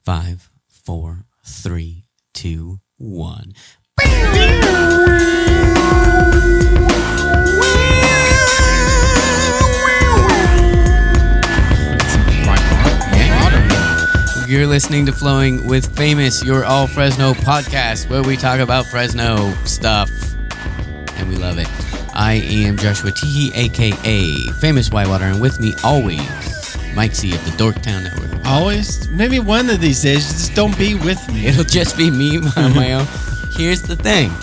5, 4, 3, 2, 1. You're listening to Flowing with Famous, your all Fresno podcast, where we talk about Fresno stuff, and we love it. I am Joshua Teehee, a.k.a. Famous Whitewater, and with me always, Mike C. of the Dorktown Network. Always? Maybe one of these days, just don't be with me. It'll just be me on my own. Here's the thing.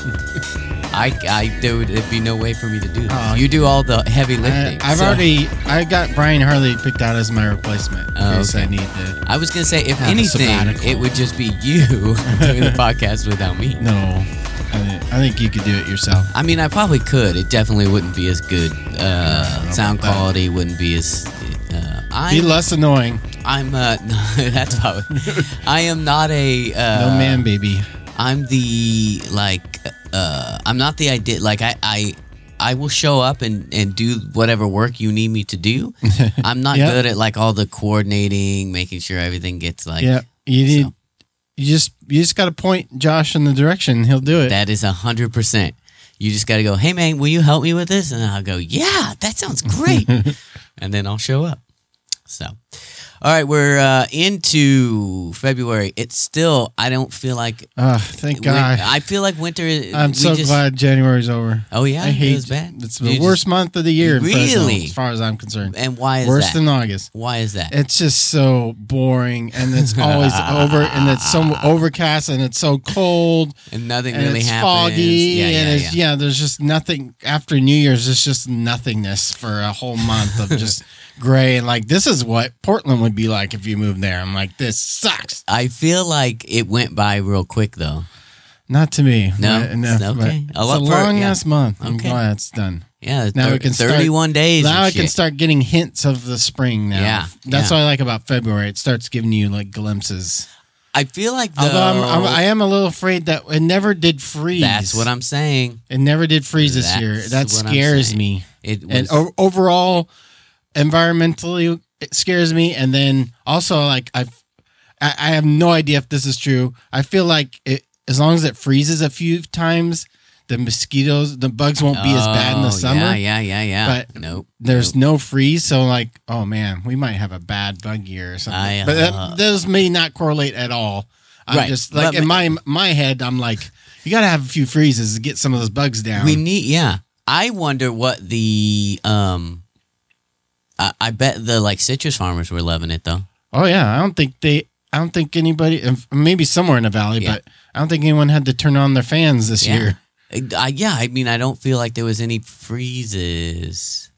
There'd be no way for me to do this. You do all the heavy lifting. I got Brian Harley picked out as my replacement. Okay. I need to. I was going to say, if anything, it would just be you doing the podcast without me. No. I think you could do it yourself. I mean, I probably could. It definitely wouldn't be as good. Sound quality wouldn't be as... be less annoying. I'm... no, that's probably... I am not a... no man, baby. I'm the, I'm not the idea. Like, I will show up and do whatever work you need me to do. I'm not good at, all the coordinating, making sure everything gets, Yeah, you just got to point Josh in the direction. He'll do it. That is 100%. You just got to go, hey, man, will you help me with this? And I'll go, yeah, that sounds great. And then I'll show up. So... All right, we're into February. It's still, I don't feel like... thank God. I feel like winter... I'm so glad January's over. Oh, yeah? I hate it was bad? It's the worst month of the year. Really? As far as I'm concerned. And why is that? Worse than August. Why is that? It's just so boring, and it's always over, and it's so overcast, and it's so cold. And nothing and really it's happens. Foggy, there's just nothing. After New Year's, there's just nothingness for a whole month of just... gray, and this is what Portland would be like if you moved there. I'm like, this sucks. I feel like it went by real quick, though. Not to me. No? Okay. It's a long ass month. I'm glad it's done. Yeah, now we can 31 days. Now I can start getting hints of the spring now. Yeah. That's what I like about February. It starts giving you glimpses. I feel like, though... Although I am a little afraid that it never did freeze. That's what I'm saying. It never did freeze this year. That scares me. And overall... environmentally, it scares me, and then also I have no idea if this is true. I feel like as long as it freezes a few times, the bugs won't be as bad in the summer. Yeah. But there's no freeze, so oh man, we might have a bad bug year or something. But those may not correlate at all. I'm just in my head, I'm like, you got to have a few freezes to get some of those bugs down. I wonder what the I bet the citrus farmers were loving it though. Oh yeah, I don't think anybody, maybe somewhere in the valley, but I don't think anyone had to turn on their fans this year. I mean, I don't feel like there was any freezes,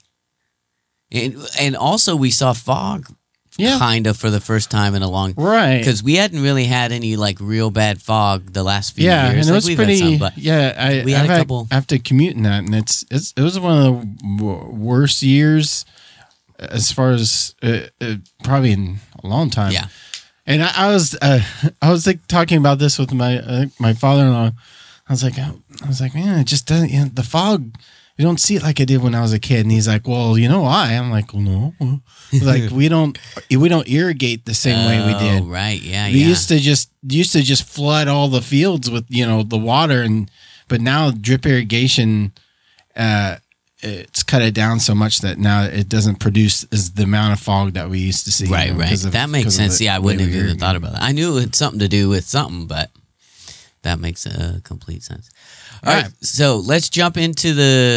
and also we saw fog, kind of for the first time in a long right because we hadn't really had any real bad fog the last few years. And it was pretty. We had a couple. I have to commute in that, and it was one of the worst years. As far as probably in a long time, And I was talking about this with my father-in-law. I was like, man, it just doesn't. The fog, you don't see it like I did when I was a kid. And he's like, well, you know why? I'm like, well, no, we don't irrigate the same way we did. Right? We used to just flood all the fields with the water, but now drip irrigation. It's cut it down so much that now it doesn't produce as the amount of fog that we used to see. Right. That makes sense. I wouldn't have even thought about that. I knew it had something to do with something, but that makes complete sense. All right. So let's jump into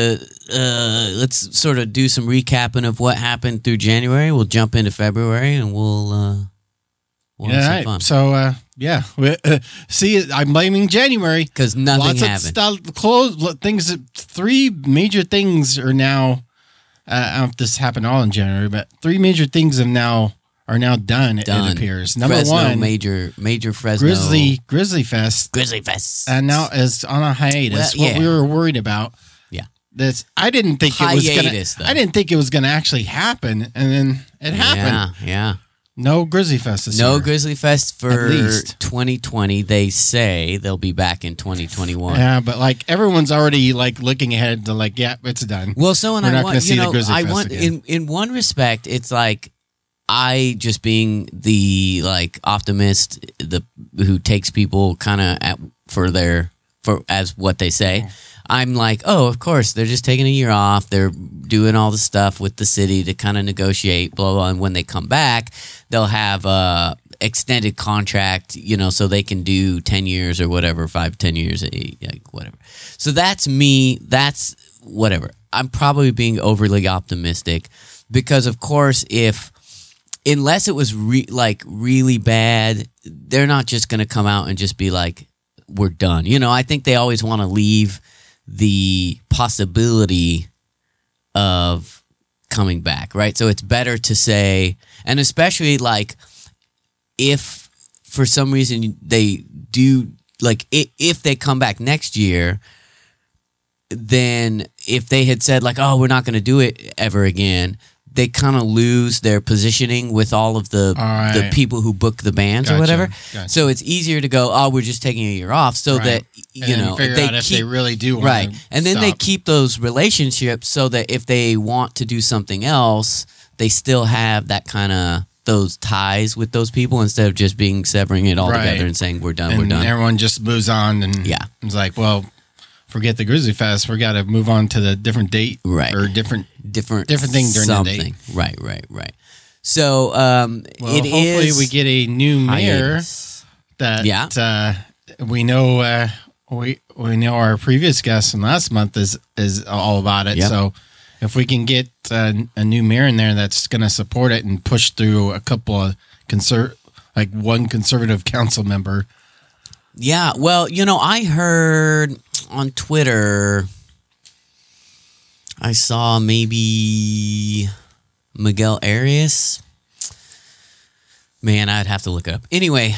let's sort of do some recapping of what happened through January. We'll jump into February and we'll have some fun. So, see, I'm blaming January because nothing happened. Things. 3 major things are now. I don't know if this happened all in January, but 3 major things are now done. It appears. Number Fresno, 1, major Fresno Grizzly Fest, and now is on a hiatus. What we were worried about. Yeah, I didn't think it was gonna actually happen, and then it happened. Yeah. No Grizzly Fest this year. No Grizzly Fest for 2020. They say they'll be back in 2021. Yeah, but everyone's already looking ahead to it's done. Well, so and we're not going to see the Grizzly Fest again. In one respect, it's I just being the like optimist, who takes people kind of for as what they say. I'm like, oh, of course, they're just taking a year off. They're doing all the stuff with the city to kind of negotiate, blah, blah. And when they come back, they'll have a extended contract, so they can do 10 years or whatever, 5-10 years, whatever. So that's me. That's whatever. I'm probably being overly optimistic because, of course, unless it was really bad, they're not just going to come out and just be like, we're done. I think they always want to leave the possibility of coming back, right? So it's better to say, and especially like if for some reason they do, like if they come back next year, then if they had said like, oh, we're not going to do it ever again, they kind of lose their positioning with all of the people who book the bands or whatever. Gotcha. So it's easier to go, oh, we're just taking a year off, so that figure out if they really do want to and then they keep those relationships so that if they want to do something else, they still have that kind of those ties with those people instead of just severing it all together and saying we're done. And everyone just moves on and it's like, well, forget the Grizzly Fest. We got to move on to the different date, or different thing during the date. Right. So, hopefully we get a new mayor that we know. We know our previous guest from last month is all about it. Yep. So if we can get a new mayor in there that's going to support it and push through a couple of one conservative council member. Yeah, well, I heard on Twitter, I saw maybe Miguel Arias. Man, I'd have to look it up. Anyway,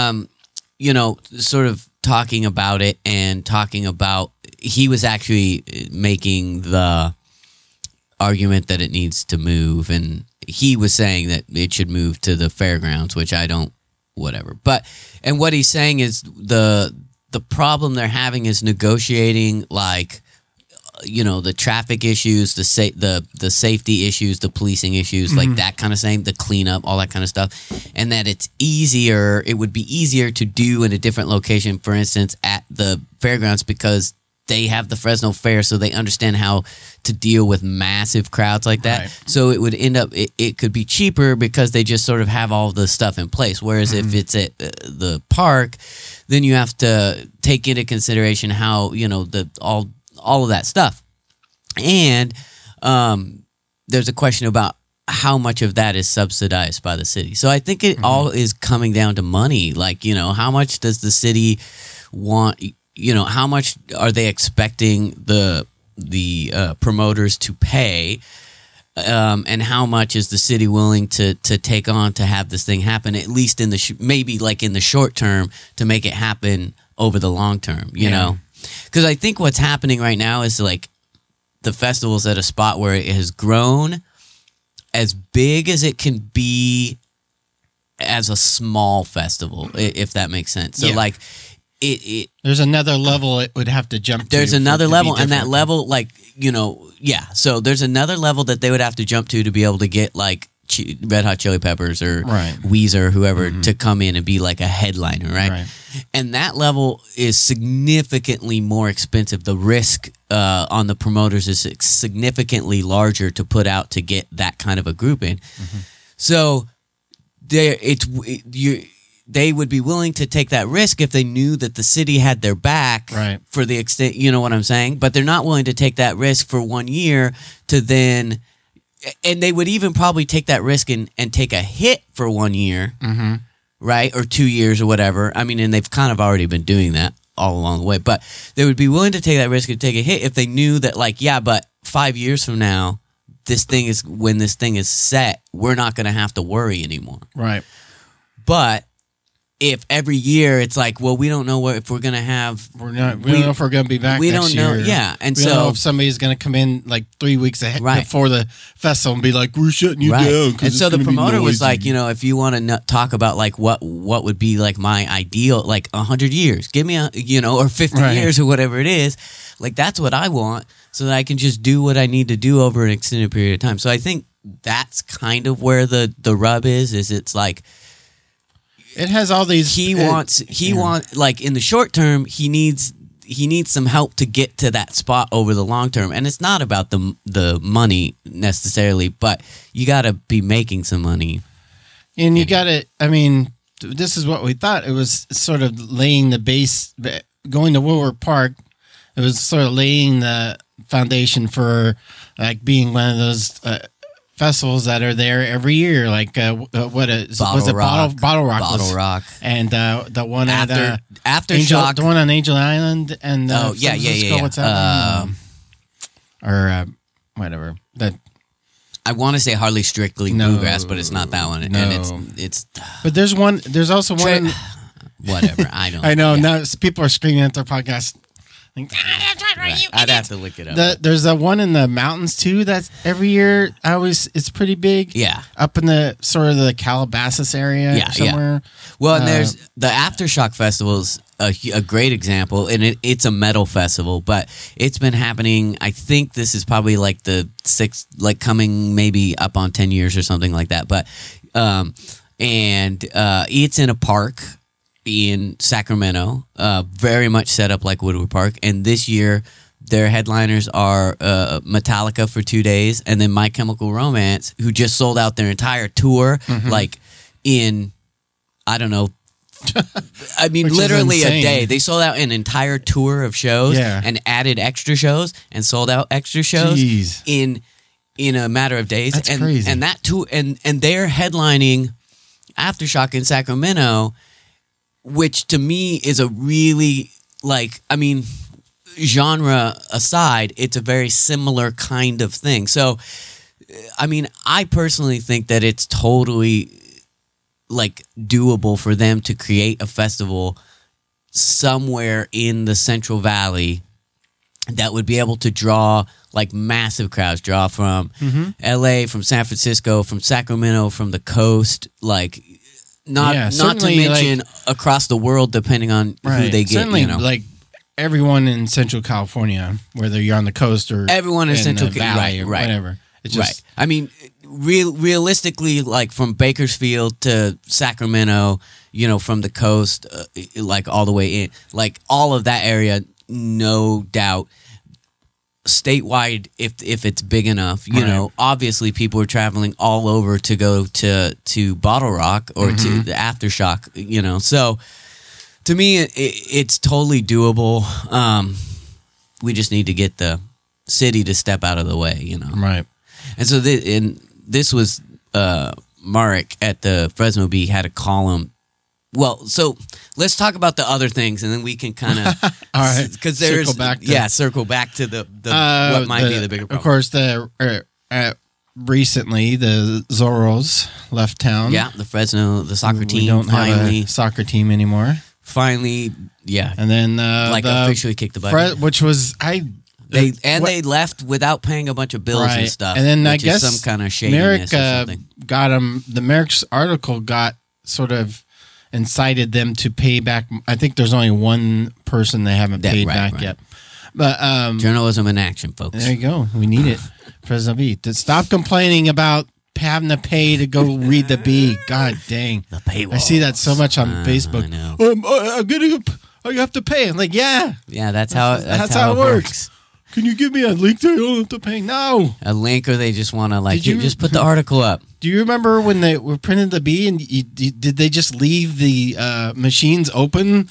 sort of talking about it and talking about, he was actually making the argument that it needs to move, and he was saying that it should move to the fairgrounds, which I don't, whatever. And what he's saying is the problem they're having is negotiating, like, the traffic issues, the safety issues, the policing issues, like that kind of thing, the cleanup, all that kind of stuff, and that it would be easier to do in a different location, for instance, at the fairgrounds, because they have the Fresno Fair, so they understand how to deal with massive crowds like that. Right. So it would end up, it could be cheaper because they just sort of have all the stuff in place. Whereas if it's at the park, then you have to take into consideration how, all of that stuff. And there's a question about how much of that is subsidized by the city. So I think it all is coming down to money. Like, how much does the city want? How much are they expecting the promoters to pay, and how much is the city willing to take on to have this thing happen, at least in the maybe like in the short term, to make it happen over the long term, you know? Because I think what's happening right now is like the festival's at a spot where it has grown as big as it can be as a small festival, if that makes sense. So like, there's another level it would have to jump to. There's another level, and that level, like, so there's another level that they would have to jump to be able to get like Red Hot Chili Peppers or Weezer or whoever to come in and be like a headliner, right? And that level is significantly more expensive. The risk on the promoters is significantly larger to put out to get that kind of a group in. So they would be willing to take that risk if they knew that the city had their back for the extent, you know what I'm saying? But they're not willing to take that risk for 1 year to then, and they would even probably take that risk and take a hit for 1 year, right? Or 2 years or whatever. I mean, and they've kind of already been doing that all along the way, but they would be willing to take that risk and take a hit if they knew that, like, but 5 years from now, when this thing is set, we're not going to have to worry anymore. Right. But if every year it's like, well, we don't know if we're going to have... We don't know if we're going to be back next year. We don't know, And we don't know if somebody's going to come in like 3 weeks ahead before the festival and be like, we're shutting you down. And so the promoter was like, if you want to talk about like what would be like my ideal, like 100 years, give me or 50 years or whatever it is. Like, that's what I want, so that I can just do what I need to do over an extended period of time. So I think that's kind of where the rub is it's like it has all these. He wants like in the short term he needs some help to get to that spot over the long term, and it's not about the money necessarily, but you got to be making some money, and you got to. I mean, this is what we thought. It was sort of laying the base, going to Woodward Park. It was sort of laying the foundation for like being one of those festivals that are there every year, like Bottle Rock, and the one at Aftershock, the one on Angel Island, and yeah. What's that? Or whatever that. I want to say Hardly Strictly Bluegrass, but it's not that one. No. And it's. But there's one. There's also one. Whatever. I don't. I know. Now people are screaming at their podcast. Right. I'd have to look it up. There's a one in the mountains too. That's every year. It's pretty big. Yeah, up in the sort of the Calabasas area. Yeah, somewhere. Yeah. Well, and there's the Aftershock Festival's a great example, and it's a metal festival, but it's been happening. I think this is probably like the sixth, like coming maybe up on 10 years or something like that. But it's in a park in Sacramento, very much set up like Woodward Park. And this year, their headliners are Metallica for 2 days, and then My Chemical Romance, who just sold out their entire tour, like in, I don't know, I mean, literally a day. They sold out an entire tour of shows and added extra shows and sold out extra shows in a matter of days. That's crazy. And that tour, and they're headlining Aftershock in Sacramento, which to me is a really, like, I mean, genre aside, it's a very similar kind of thing. So, I mean, I personally think that it's totally, like, doable for them to create a festival somewhere in the Central Valley that would be able to draw, like, massive crowds, draw from LA, from San Francisco, from Sacramento, from the coast, like, not to mention across the world, depending on who they get. Certainly, like everyone in Central California, whether you're on the coast or everyone in Central Valley or whatever. It's just, I mean, realistically, like from Bakersfield to Sacramento, you know, from the coast, like all the way in, like all of that area, no doubt. Statewide, if it's big enough, you know, obviously people are traveling all over to go to Bottle Rock or to the Aftershock, you know. So to me, it's totally doable. We just need to get the city to step out of the way, you know. Right. And so this was Marek at the Fresno Bee had a column. Well, so let's talk about the other things, and then we can kind of all right, because there's circle back to the what might be the bigger problem. Of course, recently the Zorros left town. Yeah, the soccer team. We don't have a soccer team anymore. Finally, yeah, and then officially kicked the bucket, which was they left without paying a bunch of bills and stuff. And then I guess some kind of shadiness or something. Got them. The Merrick's article got sort of incited them to pay back. I think there's only one person they haven't paid back yet. But journalism in action, folks. There you go. We need it. Fresno Bee. To stop complaining about having to pay to go read the Bee. God dang. The paywall. I see that so much on Facebook. I know. You have to pay. I'm like, yeah. Yeah, that's how it works. Can you give me a link that I don't have to pay? No. A link, or they just want to just put the article up. Do you remember when they were printing the Bee and did they just leave the machines open?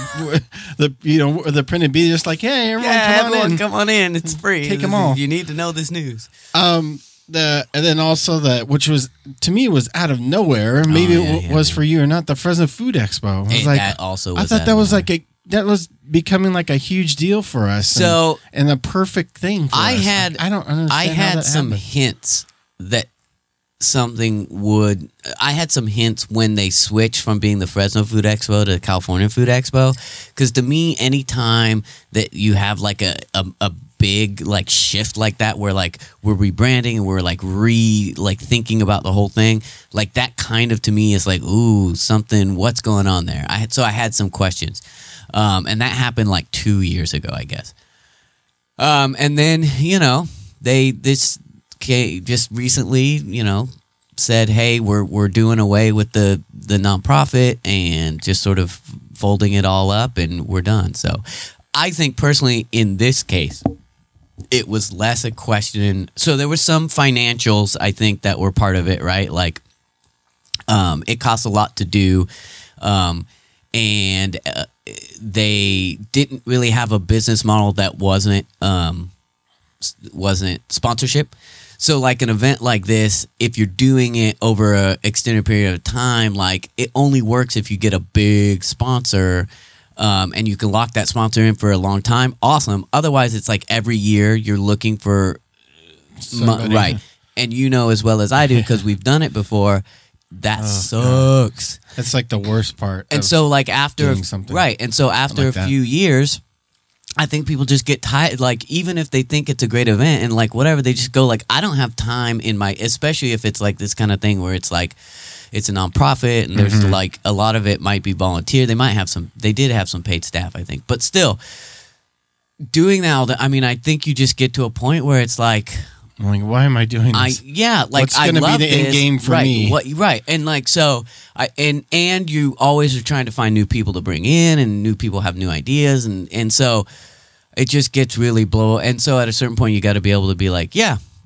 The printed Bee just like, hey, everyone, come on in. It's free. Take them all. You need to know this news. And then also which was to me was out of nowhere. Maybe it was for you or not. The Fresno Food Expo. That also. I thought that was that was becoming like a huge deal for us. So and the perfect thing for us. I don't understand. I had some happened. hints that something would. I had some hints when they switched from being the Fresno Food Expo to the California Food Expo, because to me, anytime that you have like a big like shift like that, where like we're rebranding and we're like thinking about the whole thing, like that kind of to me is like, ooh, something. What's going on there? I had some questions. And that happened like 2 years ago, I guess. And then, this just recently, said, hey, we're doing away with the nonprofit and just sort of folding it all up and we're done. So I think personally in this case, it was less a question. So there were some financials, I think, that were part of it, right? Like it costs a lot to do. And they didn't really have a business model that wasn't sponsorship. So like an event like this, if you're doing it over an extended period of time, like it only works if you get a big sponsor and you can lock that sponsor in for a long time. Awesome. Otherwise, it's like every year you're looking for right. And as well as I do, because we've done it before, that sucks. God. That's like the worst part. And so like after right. And so after like a few years, I think people just get tired. Like even if they think it's a great event and like whatever, they just go like, I don't have time especially if it's like this kind of thing where it's like, it's a nonprofit and there's like a lot of it might be volunteer. They did have some paid staff, I think, but still doing that. I mean, I think you just get to a point where it's like, I'm like, why am I doing this? What's going to be the end game for me? Right. And like, so and you always are trying to find new people to bring in and new people have new ideas. And so it just gets really blow. And so at a certain point, you got to be able to be like,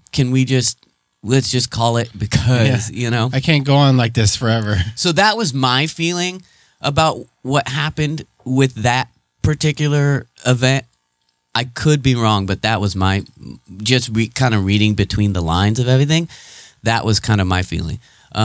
let's just call it because, I can't go on like this forever. So that was my feeling about what happened with that particular event. I could be wrong, but that was my just kind of reading between the lines of everything. That was kind of my feeling.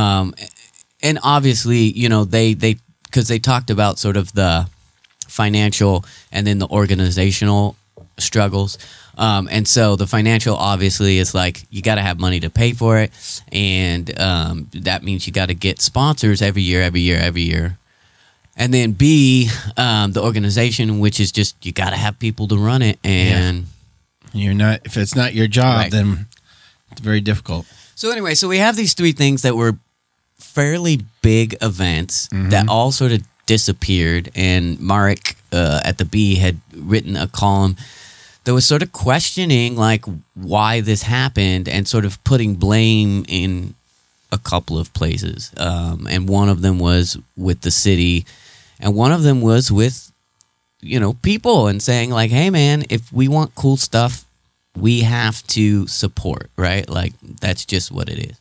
And obviously, they because they talked about sort of the financial and then the organizational struggles. And so the financial obviously is like you got to have money to pay for it. And that means you got to get sponsors every year. And then B, the organization, which is just you got to have people to run it, and if it's not your job, then it's very difficult. So anyway, we have these three things that were fairly big events that all sort of disappeared, and Marek at the Bee had written a column that was sort of questioning like why this happened and sort of putting blame in a couple of places, and one of them was with the city. And one of them was with, people and saying like, hey, man, if we want cool stuff, we have to support, right? Like, that's just what it is.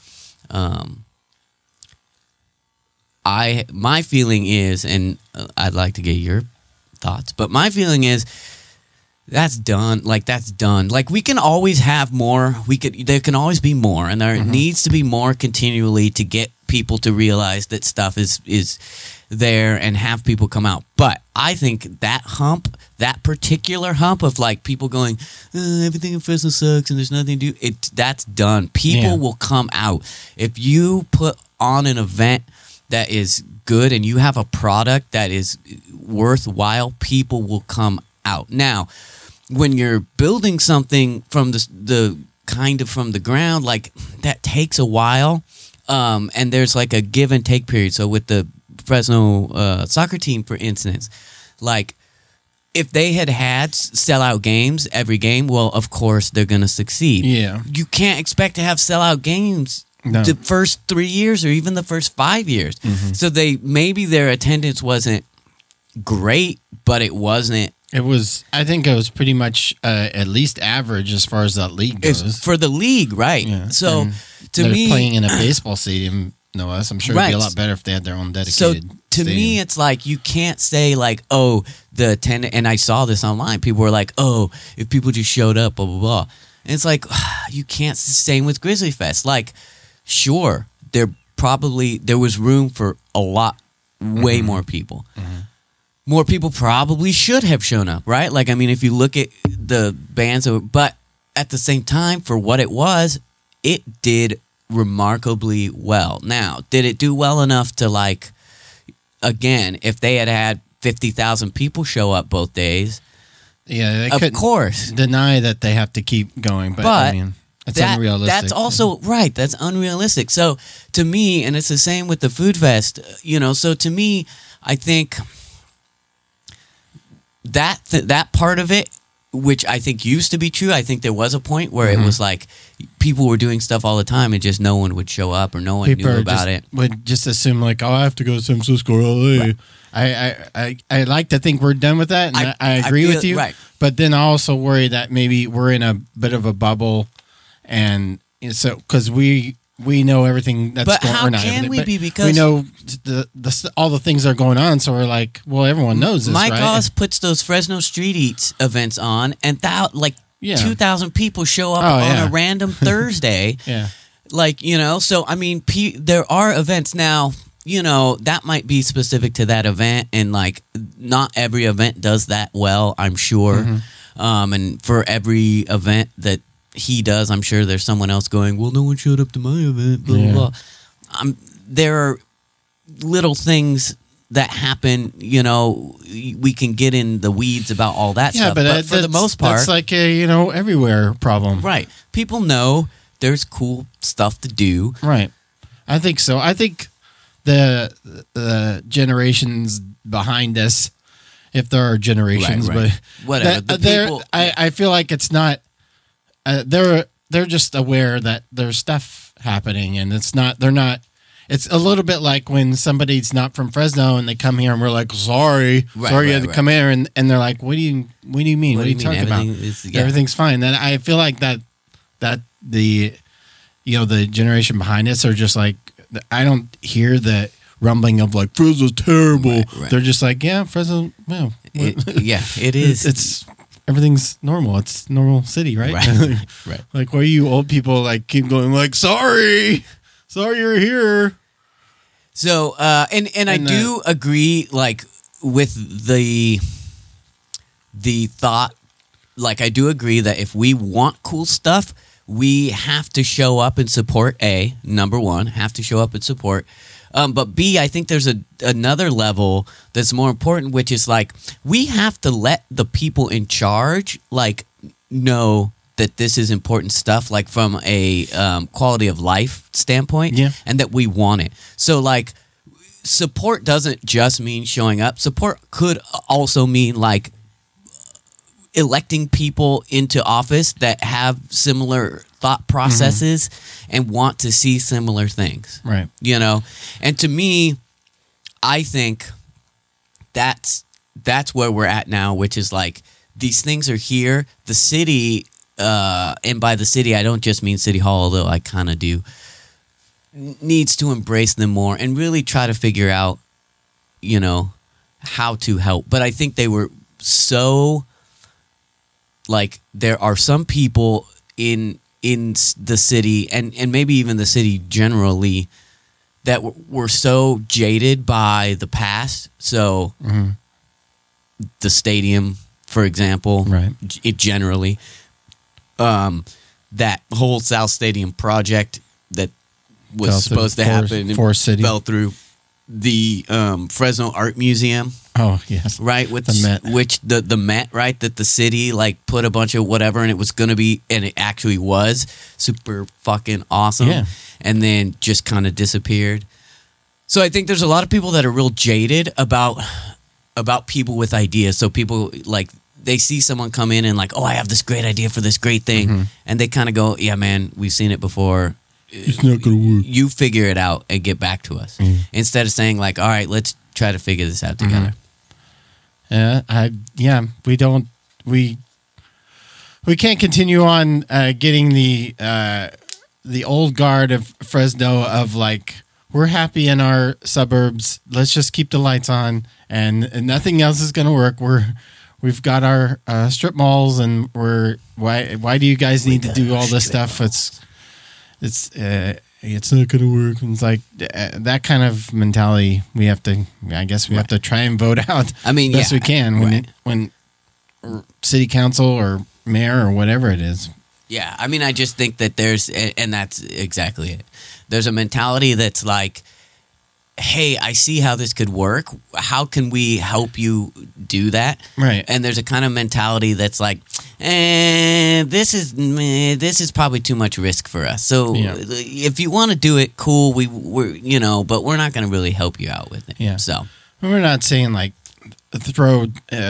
My feeling is, and I'd like to get your thoughts, but my feeling is that's done. Like, that's done. Like, we can always have more. There can always be more. And there needs to be more continually to get people to realize that stuff is there and have people come out. But I think that particular hump of like people going, everything in Fresno sucks and there's nothing to do, that's done. People will come out. If you put on an event that is good and you have a product that is worthwhile, people will come out. Now, when you're building something from the kind of from the ground, like that takes a while. And there's like a give and take period. So with the Fresno soccer team, for instance, like if they had sellout games every game, well, of course they're going to succeed. Yeah. You can't expect to have sellout games the first 3 years or even the first 5 years. So maybe their attendance wasn't great, but it wasn't. I think it was pretty much at least average as far as that league goes. For the league, right. Yeah. So to me, playing in a baseball stadium, no less. I'm sure it'd be a lot better if they had their own dedicated to stadium. Me, it's like you can't say like, oh, the attendance, and I saw this online. People were like, oh, if people just showed up, blah, blah, blah. And it's like, you can't, same with Grizzly Fest. Like, sure, there was room for a lot, way more people. More people probably should have shown up, right? Like, I mean, if you look at the bands, but at the same time, for what it was, it did remarkably well. Now, did it do well enough to like, again, if they had 50,000 people show up both days, they of course deny that they have to keep going, but I mean, it's unrealistic. That's also right. That's unrealistic. So to me, and it's the same with the Food Fest, so to me, I think that part of it which I think used to be true. I think there was a point where it was like people were doing stuff all the time and just no one would show up or no one knew about it. Would just assume like, oh, I have to go to San Francisco or LA. Right. I like to think we're done with that, and I agree with you. Right. But then I also worry that maybe we're in a bit of a bubble, and so because we know everything that's but going on. But how can we be? Because we know all the things that are going on, so we're like, well, everyone knows this, Mike right? Oz puts those Fresno Street Eats events on, and 2,000 people show up on a random Thursday. Yeah. Like, so, I mean, there are events now, that might be specific to that event, and, like, not every event does that well, I'm sure. And for every event that he does, I'm sure there's someone else going, well, no one showed up to my event, blah, blah, blah. There are little things that happen, we can get in the weeds about all that stuff. But for the most part, that's like a, everywhere problem. Right. People know there's cool stuff to do. Right. I think so. I think the generations behind us, if there are generations, but whatever. I feel like it's not. They're just aware that there's stuff happening, and they're not. It's a little bit like when somebody's not from Fresno and they come here and we're like, sorry you had to come here, and they're like, what do you mean? What are you talking about? Everything's fine. Then I feel like that the the generation behind us are just like, I don't hear the rumbling of like Fresno's terrible. Right. They're just like, yeah, Fresno. Well, it is. It's everything's normal. It's normal city, right? Right. Like, why you old people like keep going like, sorry you're here. So, and I do agree, like, with the thought, like, I do agree that if we want cool stuff, we have to show up and support. Number one, have to show up and support. But B, I think there's another level that's more important, which is like, we have to let the people in charge, like, know that this is important stuff, like from a quality of life standpoint, and that we want it. So, like, support doesn't just mean showing up. Support could also mean, like, electing people into office that have similar thought processes and want to see similar things. Right. And to me, I think that's where we're at now, which is like, these things are here. The city, and by the city, I don't just mean City Hall, although I kind of do, needs to embrace them more and really try to figure out, how to help. But I think they were so, like, there are some people in the city and maybe even the city generally that were so jaded by the past. So the stadium, for example, right? It generally, that whole South Stadium project that was supposed to happen and fell through. The Fresno Art Museum. Oh yes, right, with the Met. Which the Met, right, that the city like put a bunch of whatever, and it was gonna be, and it actually was super fucking awesome, and then just kind of disappeared. So I think there's a lot of people that are real jaded about people with ideas. So people, like, they see someone come in and like, oh, I have this great idea for this great thing, and they kind of go, yeah, man, we've seen it before. It's not going to work. You figure it out and get back to us. Instead of saying like, all right, let's try to figure this out together. We can't continue on getting the old guard of Fresno of like, we're happy in our suburbs. Let's just keep the lights on and nothing else is going to work. We've got our strip malls, and why do you guys need to do all this stuff? It's not going to work. And it's like that kind of mentality. We have to try and vote out. I mean, best we can when city council or mayor or whatever it is. Yeah, I mean, I just think that and that's exactly it. There's a mentality that's like, hey, I see how this could work. How can we help you do that? Right. And there's a kind of mentality that's like, this is probably too much risk for us. So if you want to do it, cool. We're but we're not going to really help you out with it. Yeah. So we're not saying like throw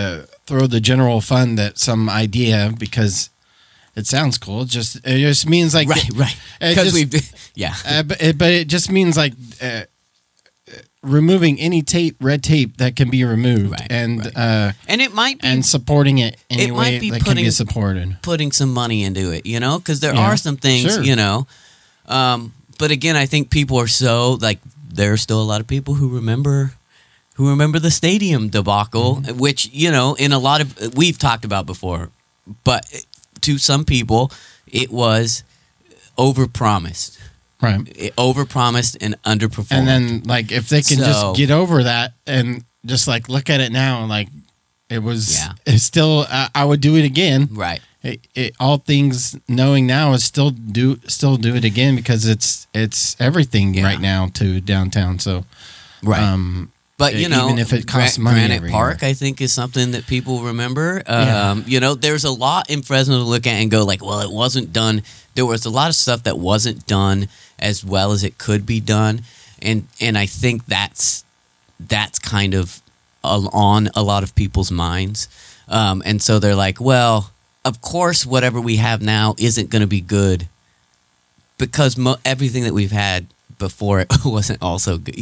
throw the general fund at some idea because it sounds cool. It just means like right. Because but it just means like removing any red tape that can be removed, and it might be, and supporting it any way that can be supported. Putting some money into it, because there are some things, but again, I think people are so like there are still a lot of people who remember the stadium debacle, which in a lot of we've talked about before, but to some people it was overpromised. Right. It overpromised and underperformed. And then, like, if they can just get over that and just, like, look at it now, like, it was it's still, I would do it again. Right. All things knowing now is still do it again because it's everything right now to downtown. So, right. But, even if it costs money Granite Park, I think, is something that people remember. There's a lot in Fresno to look at and go like, well, it wasn't done. There was a lot of stuff that wasn't done as well as it could be done. And I think that's kind of on a lot of people's minds. And so they're like, well, of course, whatever we have now isn't going to be good because everything that we've had before it wasn't also good,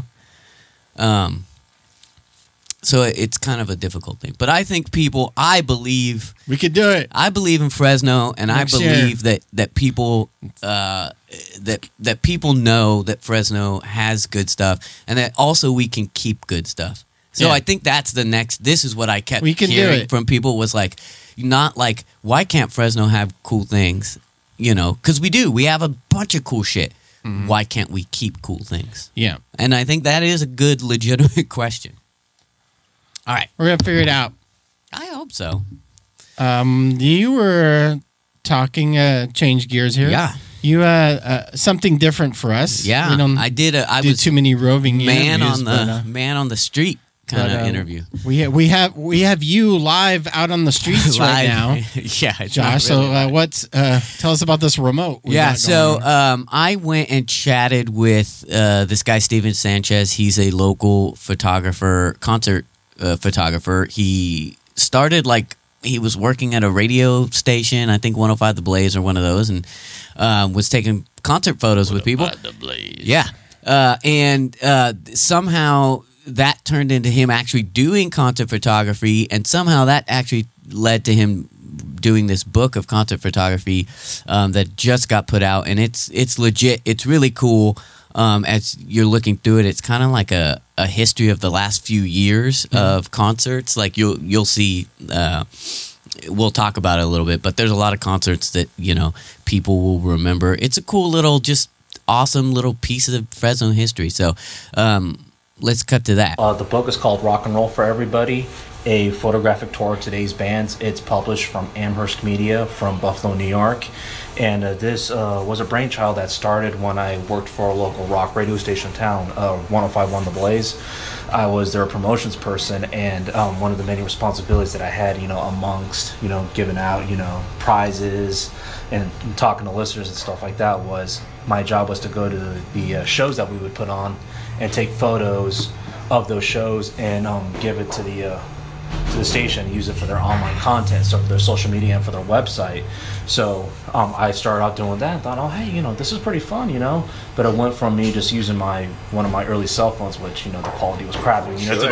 So it's kind of a difficult thing. But I think I believe we could do it. I believe in Fresno, and I believe that people that people know that Fresno has good stuff, and that also we can keep good stuff. So I think that's the next. This is what I kept hearing from people was like, not like, why can't Fresno have cool things? Because we do. We have a bunch of cool shit. Mm-hmm. Why can't we keep cool things? Yeah. And I think that is a good, legitimate question. All right. We're going to figure it out. I hope so. You were talking, change gears here. Yeah. You something different for us. Yeah. I did. I was too many roving man on the street kind of interview. We have you live out on the streets right now. Yeah, Josh. So tell us about this remote. So I went and chatted with this guy Steven Sanchez. He's a local concert photographer. He started he was working at a radio station, I think 105 The Blaze or one of those, and was taking concert photos with people. The Blaze. Yeah. And somehow that turned into him actually doing concert photography, and somehow that actually led to him doing this book of concert photography that just got put out, and it's legit. It's really cool. As you're looking through it, it's kind of like a history of the last few years of concerts. Like you'll see. We'll talk about it a little bit, but there's a lot of concerts that people will remember. It's a cool little, just awesome little piece of Fresno history. So let's cut to that. The book is called Rock and Roll for Everybody, a photographic tour of today's bands. It's published from Amherst Media from Buffalo, New York. And this was a brainchild that started when I worked for a local rock radio station in town, 105.1 The Blaze. I was their promotions person, and one of the many responsibilities that I had, amongst, giving out, prizes and talking to listeners and stuff like that was my job was to go to the shows that we would put on and take photos of those shows and give it to the station, use it for their online content, so for their social media and for their website. So I started out doing that and thought, oh, hey, this is pretty fun, But it went from me just using one of my early cell phones, which, the quality was crappy.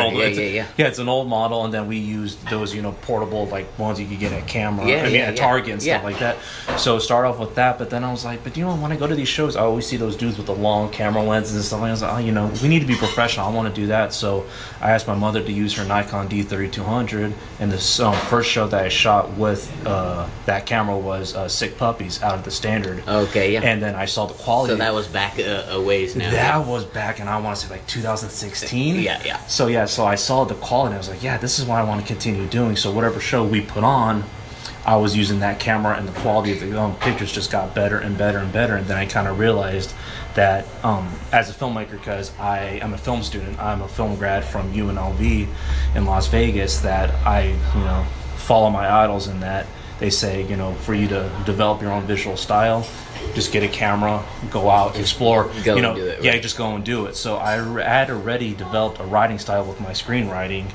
It's an old model, and then we used those, portable, ones you could get at at Target and stuff like that. So start off with that, but then I was like, but when I go to these shows, I always see those dudes with the long camera lenses and stuff like that. I was like, we need to be professional. I want to do that. So I asked my mother to use her Nikon D3200, and this first show that I shot with that camera was Sick Puppies out of the Standard. Okay, yeah. And then I saw the quality. So that was back a ways now. That was back in, I want to say, 2016. Yeah. So I saw the quality. I was like, yeah, this is what I want to continue doing. So whatever show we put on, I was using that camera, and the quality of the pictures just got better and better and better. And then I kind of realized that as a filmmaker, because I am a film student, I'm a film grad from UNLV in Las Vegas, that I follow my idols in that. They say, for you to develop your own visual style, just get a camera, go out, explore. Go and do it. Right? Yeah, just go and do it. So I had already developed a writing style with my screenwriting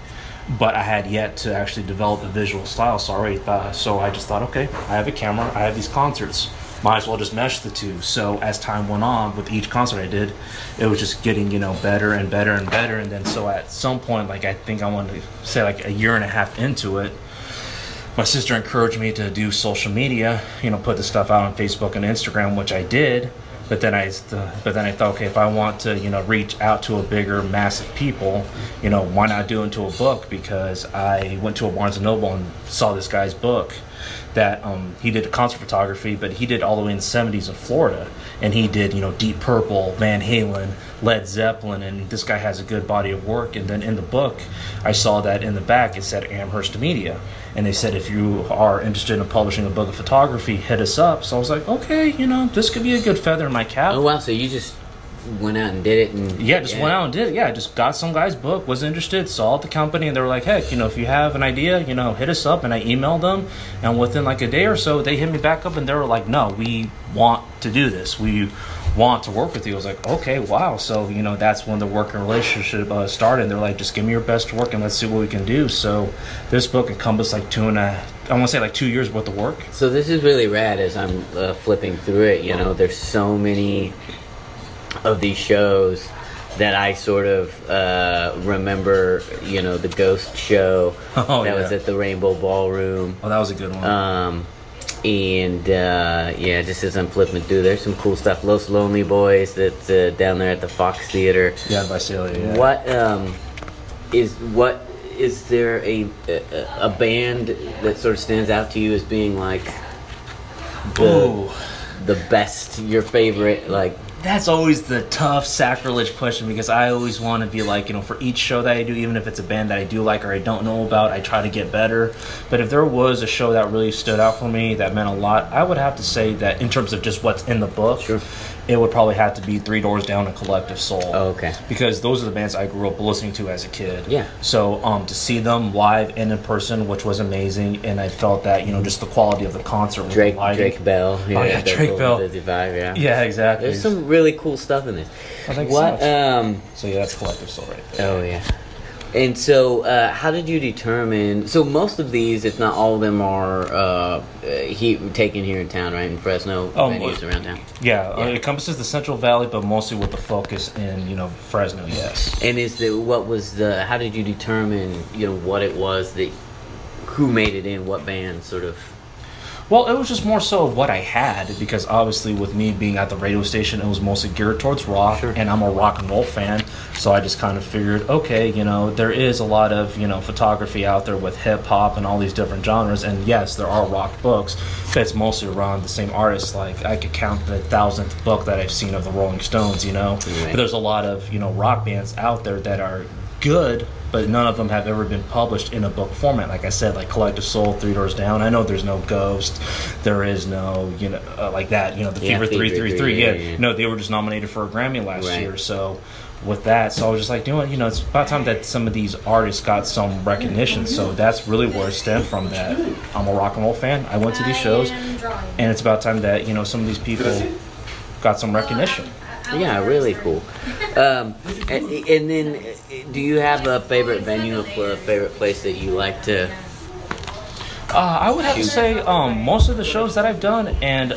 but I had yet to actually develop a visual style. So I just thought, okay, I have a camera, I have these concerts, might as well just mesh the two. So as time went on, with each concert I did, it was just getting, better and better and better. And then so at some point, like I think I wanted to say like a year and a half into it, my sister encouraged me to do social media, put the stuff out on Facebook and Instagram, which I did. But then I thought, okay, if I want to, reach out to a bigger mass of people, why not do it into a book? Because I went to a Barnes and Noble and saw this guy's book that he did concert photography, but he did all the way in the 70s in Florida. And he did, Deep Purple, Van Halen, Led Zeppelin, and this guy has a good body of work. And then in the book, I saw that in the back it said Amherst Media. And they said, if you are interested in publishing a book of photography, hit us up. So I was like, okay, this could be a good feather in my cap. Oh, wow. So you just went out and did it? Went out and did it. Yeah, I just got some guy's book, was interested, saw at the company, and they were like, heck, if you have an idea, hit us up. And I emailed them, and within like a day or so, they hit me back up, and they were like, no, we want to do this. We want to work with you. I was like, okay, wow. So, that's when the working relationship started. And they're like, just give me your best work and let's see what we can do. So this book encompassed like 2 years worth of work. So this is really rad as I'm flipping through it. There's so many of these shows that I sort of remember, the Ghost show was at the Rainbow Ballroom. Oh, that was a good one. Just as I'm flipping through, there's some cool stuff. Los Lonely Boys, that's down there at the Fox Theater. Yeah, Visalia. Yeah. What is there a band that sort of stands out to you as being like the best, your favorite, like? That's always the tough sacrilege question, because I always want to be like, for each show that I do, even if it's a band that I do like or I don't know about, I try to get better. But if there was a show that really stood out for me that meant a lot, I would have to say that in terms of just what's in the book, sure, it would probably have to be Three Doors Down and Collective Soul. Oh, okay. Because those are the bands I grew up listening to as a kid. Yeah. So to see them live and in person, which was amazing, and I felt that, just the quality of the concert. Drake Bell. Yeah, Drake Bell. Busy Vibe, yeah. Yeah, exactly. There's some really cool stuff in this. Oh, thanks so much. So yeah, that's Collective Soul right there. Oh, yeah. And so, how did you determine? So, most of these, if not all of them, are taken here in town, right? In Fresno, venues around town. Yeah, it encompasses the Central Valley, but mostly with the focus in Fresno. Yes. And how did you determine what it was that who made it in, what band, sort of? Well, it was just more so of what I had, because obviously with me being at the radio station, it was mostly geared towards rock, sure, and I'm a rock and roll fan, so I just kind of figured, okay, there is a lot of, photography out there with hip-hop and all these different genres, and yes, there are rock books, but it's mostly around the same artists. Like, I could count the 1,000th book that I've seen of the Rolling Stones, Right. But there's a lot of, rock bands out there that are good, but none of them have ever been published in a book format. Like I said, like Collective Soul, Three Doors Down. I know there's no Ghost, there is no, like that, the Fever 333. Yeah. No, they were just nominated for a Grammy last year. So with that, so I was just like, it's about time that some of these artists got some recognition. So that's really where it stemmed from. That I'm a rock and roll fan. I went to these shows, and it's about time that some of these people got some recognition. Yeah, really cool. And then, do you have a favorite venue, a favorite place that you like to? I would have to say most of the shows that I've done, and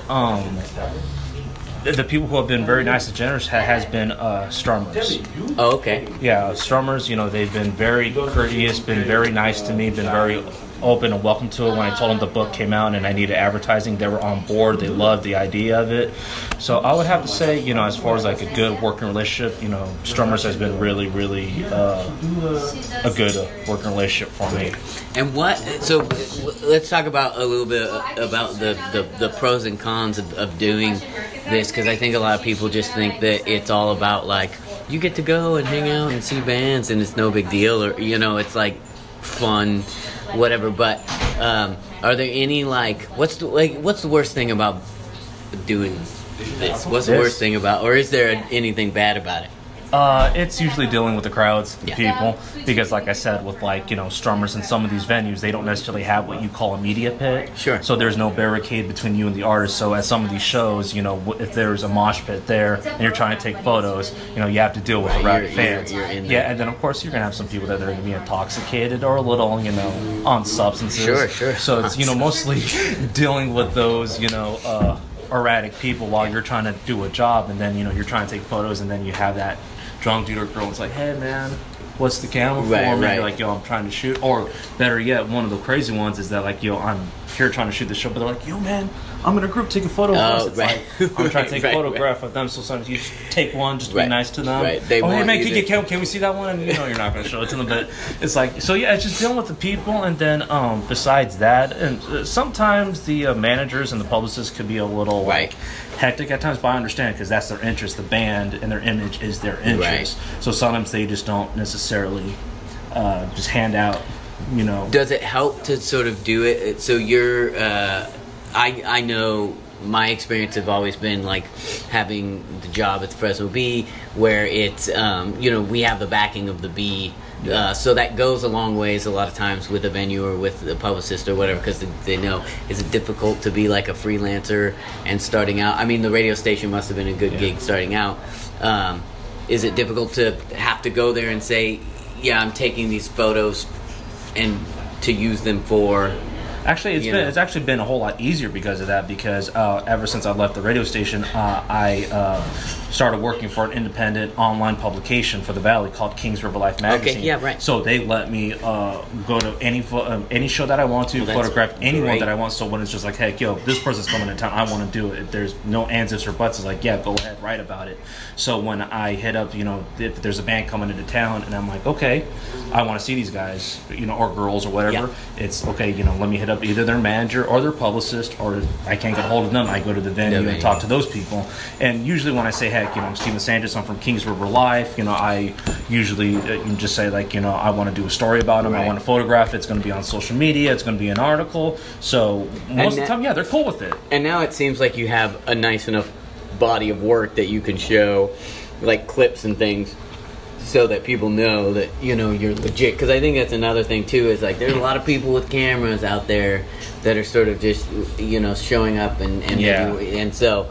the people who have been very nice and generous has been Strummers. Oh, okay. Yeah, Strummers. They've been very courteous, been very nice to me, been very open and welcome to it. When I told them the book came out and I needed advertising, they were on board. They loved the idea of it. So I would have to say, as far as like a good working relationship, Strummers has been really, really a good working relationship for me. And so let's talk about a little bit about the pros and cons of doing this, because I think a lot of people just think that it's all about like you get to go and hang out and see bands and it's no big deal, or it's like fun, whatever. But are there any what's the worst thing about doing this? What's the worst thing about, or is there anything bad about it? It's usually dealing with the crowds, the people, because like I said, with like, strummers in some of these venues, they don't necessarily have what you call a media pit. Sure. So there's no barricade between you and the artist. So at some of these shows, if there's a mosh pit there and you're trying to take photos, you have to deal with the rowdy fans. You're in there. Yeah, and then of course you're gonna have some people that are gonna be intoxicated or a little, on substances. Sure. So it's mostly dealing with those, erratic people while you're trying to do a job, and then you're trying to take photos, and then you have that drunk dude or girl. It's like, hey man, what's the camera for? Right. You're like, I'm trying to shoot. Or better yet, one of the crazy ones is that like, I'm here trying to shoot the show, but they're like, yo man, I'm in a group taking photos. It's like I'm trying to take a photograph of them. So sometimes you just take one just to be nice to them. Right. Hey man, can we see that one? And you're not going to show it to them, but it's like, so yeah, it's just dealing with the people. And then besides that, and sometimes the managers and the publicists could be a little hectic at times, but I understand because that's their interest. The band and their image is their interest. So sometimes they just don't necessarily just hand out. Does it help to sort of do it? So you're, I know my experience have always been like having the job at the Fresno Bee, where it's, we have the backing of the Bee. So that goes a long ways a lot of times with a venue or with a publicist or whatever, because they know, is it difficult to be like a freelancer and starting out? I mean, the radio station must have been a good gig starting out. Is it difficult to have to go there and say, I'm taking these photos and to use them for... Actually, it's actually been a whole lot easier because of that. Because ever since I left the radio station, I started working for an independent online publication for the Valley called Kings River Life magazine. Okay, yeah, right. So they let me go to any show that I want to, photograph anyone that I want. So when it's just like, hey, this person's coming to town, I want to do it. If there's no ands, ifs, or buts, it's like, go ahead, write about it. So when I hit up, if there's a band coming into town, and I'm like, okay, I want to see these guys, or girls or whatever. It's okay, let me hit up either their manager or their publicist, or if I can't get a hold of them, I go to the venue and talk to those people. And usually when I say, heck, I'm Steven Sanchez, I'm from Kings River Life, I usually just say like, I want to do a story about them, I want to photograph it, it's going to be on social media, it's going to be an article. So most of the time, they're cool with it. And now it seems like you have a nice enough body of work that you can show, like clips and things, so that people know that you're legit. Because I think that's another thing too, is like there's a lot of people with cameras out there that are sort of just showing up and so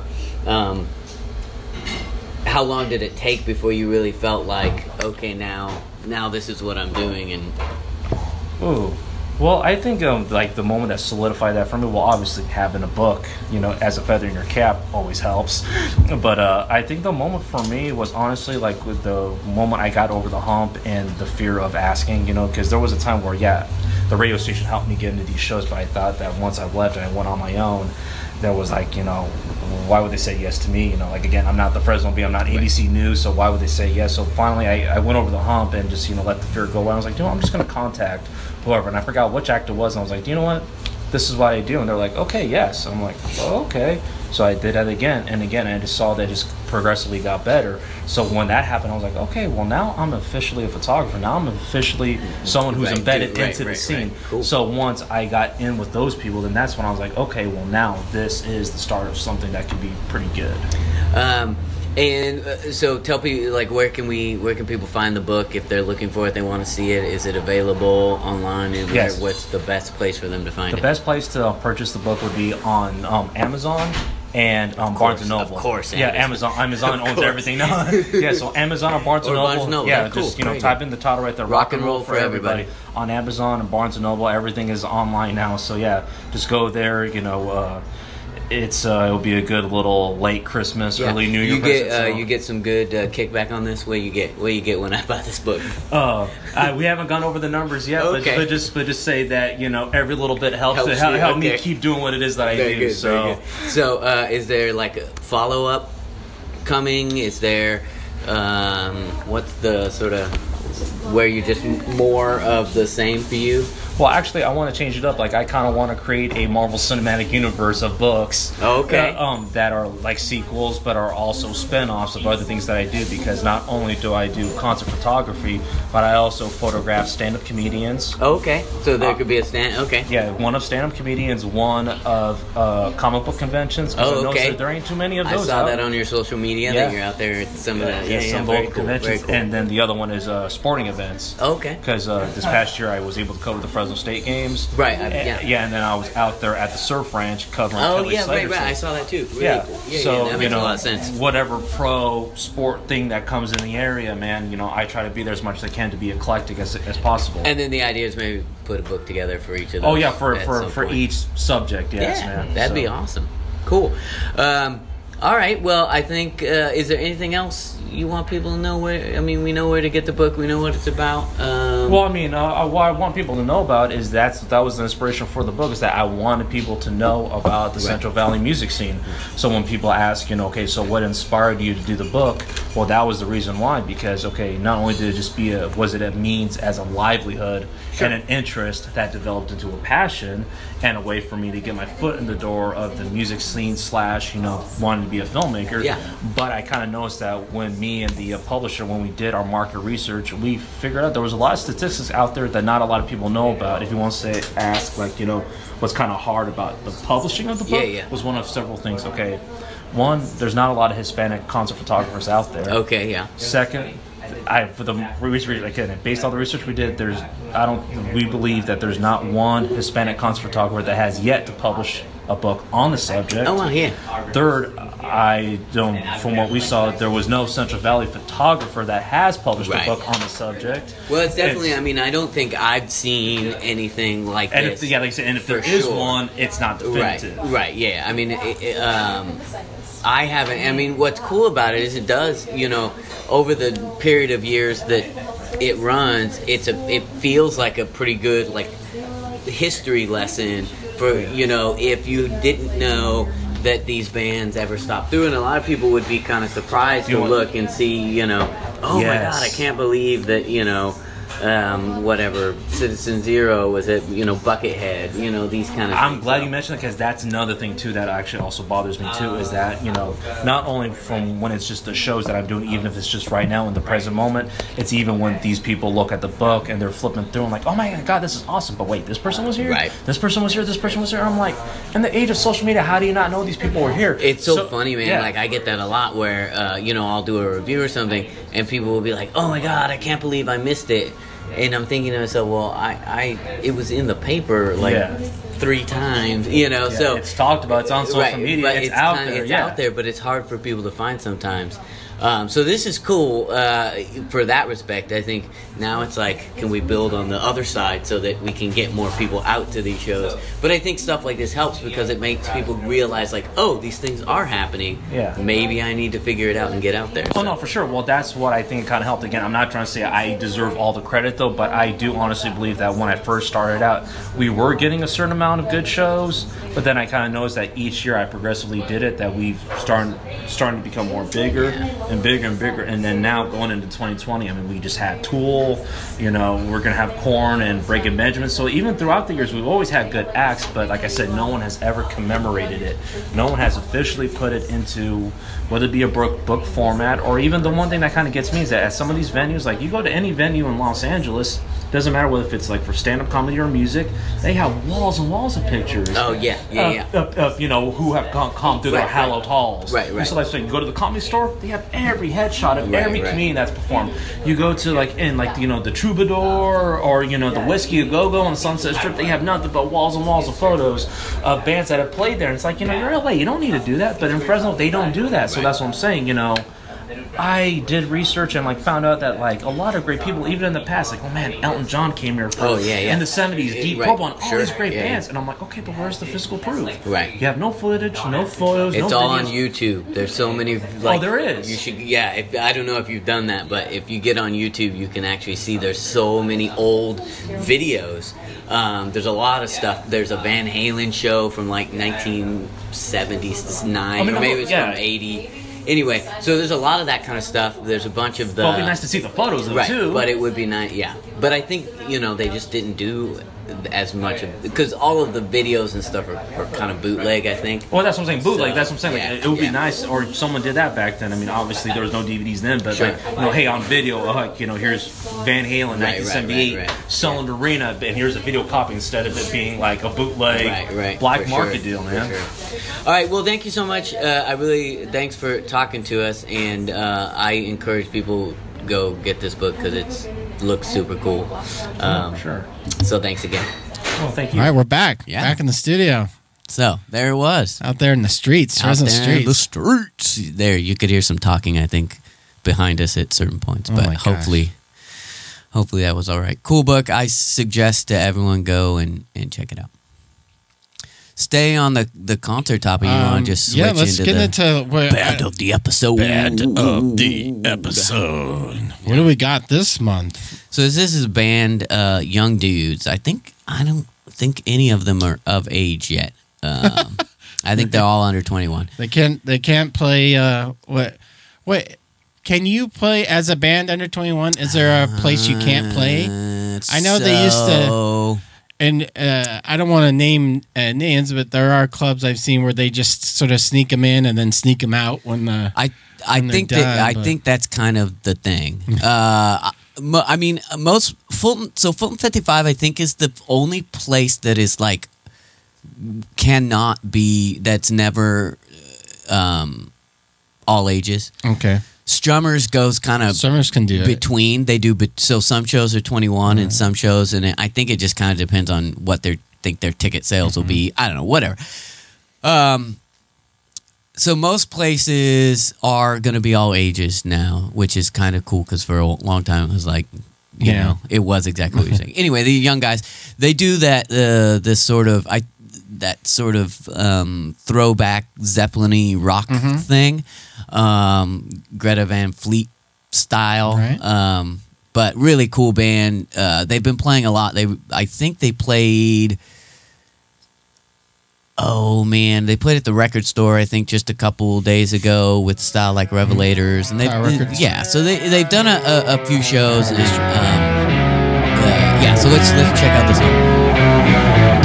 how long did it take before you really felt like, okay, now this is what I'm doing? And well, I think like the moment that solidified that for me, well, obviously having a book, as a feather in your cap always helps. But I think the moment for me was honestly like with the moment I got over the hump and the fear of asking, because there was a time where, the radio station helped me get into these shows, but I thought that once I left and I went on my own, there was like, why would they say yes to me? Like, again, I'm not the Fresno Bee, I'm not ABC News, so why would they say yes? So finally I went over the hump and just, let the fear go away. I was like, I'm just going to contact whoever. And I forgot which act it was. And I was like, you know what? This is what I do. And they're like, okay, yes. I'm like, oh, okay. So I did that again and again, and I just saw that it just progressively got better. So when that happened, I was like, okay, well, now I'm officially a photographer. Now I'm officially someone who's embedded into the scene. Cool. So once I got in with those people, then that's when I was like, okay, well, now this is the start of something that could be pretty good. And so tell people, like, where can people find the book if they're looking for it, they want to see it? Is it available online? And yes. What's the best place for them to find it? The best place to purchase the book would be on Amazon and Barnes & Noble. Of course. Amazon. Amazon owns everything now. Yeah, so Amazon or Barnes & Noble. Yeah, cool. Just type in the title right there. Rock and roll for everybody. On Amazon and Barnes & Noble, everything is online now. So yeah, just go there. It'll be a good little late Christmas, early New Year present. You get some good kickback on this. What you get when I buy this book? We haven't gone over the numbers yet, okay. but just say that every little bit helps to help me keep doing what it is that I do. Good, so is there like a follow up coming? Is there what's the sort of where you just more of the same for you? Well, actually, I want to change it up. Like, I kind of want to create a Marvel Cinematic Universe of books. Okay. That are like sequels, but are also spin-offs of other things that I do. Because not only do I do concert photography, but I also photograph stand-up comedians. Okay. So there could be a stand. Okay. Yeah, one of stand-up comedians, one of comic book conventions. Oh, okay. There ain't too many of those. I saw that on your social media that you're out there at some of the some local conventions, cool. And then the other one is sporting events. Okay. Because this past year I was able to cover the Fresno State games. Right. And then I was out there at the Surf Ranch covering. Oh yeah, right. I saw that too. Really cool. So that makes a lot of sense. Whatever pro sport thing that comes in the area, man, I try to be there as much as I can to be eclectic as possible. And then the idea is maybe put a book together for each of those. Oh yeah, for each subject. Yes, man. That'd be awesome. Cool. All right. Well, I think is there anything else you want people to know? We know where to get the book. We know what it's about. What I want people to know about is that was the inspiration for the book. Is that I wanted people to know about the Central Valley music scene. So when people ask, okay, so what inspired you to do the book? Well, that was the reason why. Because not only did it just was it a means as a livelihood and an interest that developed into a passion and a way for me to get my foot in the door of the music scene / wanting to be a filmmaker. Yeah. But I kind of noticed that when me and the publisher, when we did our market research, we figured out there was a lot of statistics out there that not a lot of people know about. If you want to ask, what's kind of hard about the publishing of the book, was one of several things. Okay, one, there's not a lot of Hispanic concert photographers out there. Okay, yeah. Second, for the research, again, based on the research we did, we believe that there's not one Hispanic concert photographer that has yet to publish a book on the subject. Oh, well, yeah. Third, from what we saw, there was no Central Valley photographer that has published a book on the subject. Well, it's definitely, I don't think I've seen anything like this. Like I said, and if there is one, it's not definitive. Right, yeah. I haven't. What's cool about it is it does, over the period of years that it runs, it feels like a pretty good, history lesson for, if you didn't know that these bands ever stopped through. And a lot of people would be kind of surprised to look and see, my God, I can't believe that, whatever, Citizen Zero was at, Buckethead, these kind of things. I'm glad you mentioned it, because that's another thing, too, that actually also bothers me, too, is that, not only from when it's just the shows that I'm doing, even if it's just right now in the present moment, it's even when these people look at the book and they're flipping through and like, oh my God, this is awesome, but wait, this person was here? Right. This person was here, this person was here? I'm like, in the age of social media, how do you not know these people were here? It's so funny, man. Yeah. I get that a lot where, I'll do a review or something and people will be like, oh my God, I can't believe I missed it. And I'm thinking to myself, well, it was in the paper 3 times, so it's talked about. It's on social media. But it's out there. It's out there, but it's hard for people to find sometimes. So this is cool for that respect. I think now it's can we build on the other side so that we can get more people out to these shows? But I think stuff like this helps because it makes people realize these things are happening. Yeah. Maybe I need to figure it out and get out there. Oh, no, for sure. Well, that's what I think kind of helped. Again, I'm not trying to say I deserve all the credit, though, but I do honestly believe that when I first started out, we were getting a certain amount of good shows, but then I kind of noticed that each year I progressively did it, that we've starting to become more bigger and bigger and bigger. And then now going into 2020, we just had Tool, we're going to have Korn and Breaking Benjamin. So even throughout the years, we've always had good acts, but like I said, no one has ever commemorated it. No one has officially put it into, whether it be a book format, or even the one thing that kind of gets me is that at some of these venues, you go to any venue in Los Angeles, doesn't matter whether if it's for stand-up comedy or music, they have walls and walls of pictures. Oh, yeah. Of who have come through their hallowed halls. Right. So you go to the comedy store, they have every headshot of every comedian that's performed. You go to the Troubadour or the Whiskey A Go-Go on the Sunset Strip, they have nothing but walls and walls of photos of bands that have played there. And it's you're LA, you don't need to do that. But in Fresno, they don't do that. So that's what I'm saying, I did research and found out that a lot of great people, even in the past, Elton John came here in the 70s, Deep Purple, and all these great bands, and I'm okay, but where's the physical proof? Right. You have no footage, no photos, it's no all videos. On YouTube. There's so many. There is. You should. Yeah. I don't know if you've done that, but if you get on YouTube, you can actually see there's so many old videos. There's a lot of stuff. There's a Van Halen show from 1979, or maybe it's from 80. Anyway, so there's a lot of that kind of stuff. There's a bunch of the. Well, it'd be nice to see the photos of it too. But it would be nice, But I think, they just didn't do as much because all of the videos and stuff are kind of bootleg, I think. Well, that's what I'm saying, bootleg. So, that's what I'm saying. Yeah, like, it would be nice, or someone did that back then. I mean, obviously there was no DVDs then, but sure. Hey, on video, here's Van Halen, 1978, selling Arena, and here's a video copy instead of it being like a bootleg black market deal, man. Sure. All right, well, thank you so much. Thanks for talking to us, and I encourage people go get this book because it looks super cool. Sure. So thanks again. Well, thank you. All right, we're back. Yeah. Back in the studio. So there it was. Out there in the streets. Out there in the streets. There, you could hear some talking, I think, behind us at certain points. But hopefully that was all right. Cool book. I suggest to everyone go and check it out. Stay on the concert topic. You want to just switch let's into get into band of the episode. Band of the episode. What do we got this month? So this is a band, young dudes. I don't think any of them are of age yet. I think they're all under 21. They can't play. Wait, can you play as a band under 21? Is there a place you can't play? I know they used to. And I don't want to name names, but there are clubs I've seen where they just sort of sneak them in and then sneak them out when I think that's kind of the thing. I mean, Fulton 55, I think, is the only place that is like cannot be, that's never all ages. Okay. Strummers goes kind of can do between. They do, so some shows are 21 and some shows, and I think it just kind of depends on what they think their ticket sales will be. I don't know, whatever. So most places are going to be all ages now, which is kind of cool because for a long time it was like, you know, it was exactly what you're saying. Anyway, the young guys, they do that that sort of throwback Zeppelin-y rock thing, Greta Van Fleet style, right. But really cool band. They've been playing a lot. I think they played. Oh man, they played at the record store. I think just a couple days ago with Style Like Revelators, and so they've done a few shows. And, so let's check out this one.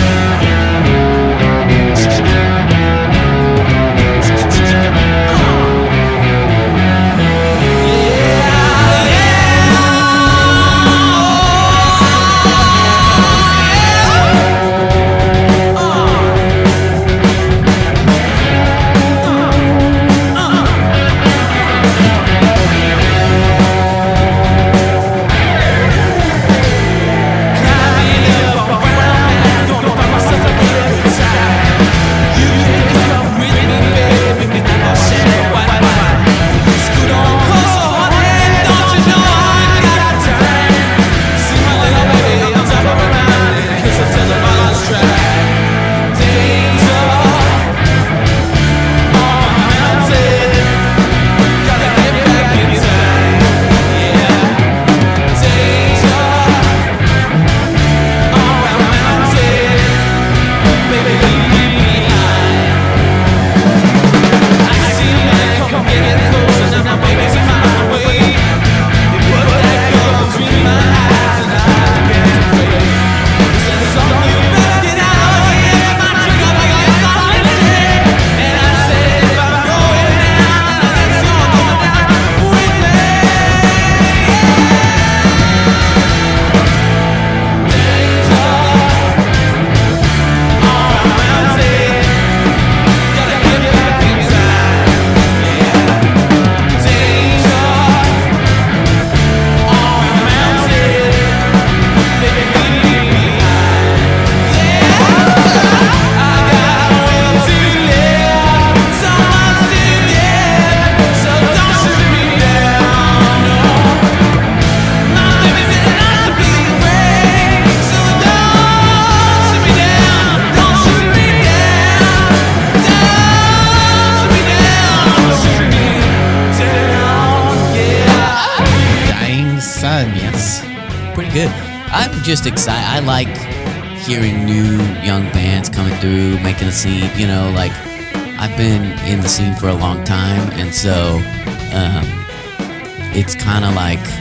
Just excited. I like hearing new young bands coming through, making the scene. You know, like I've been in the scene for a long time, and so it's kind of like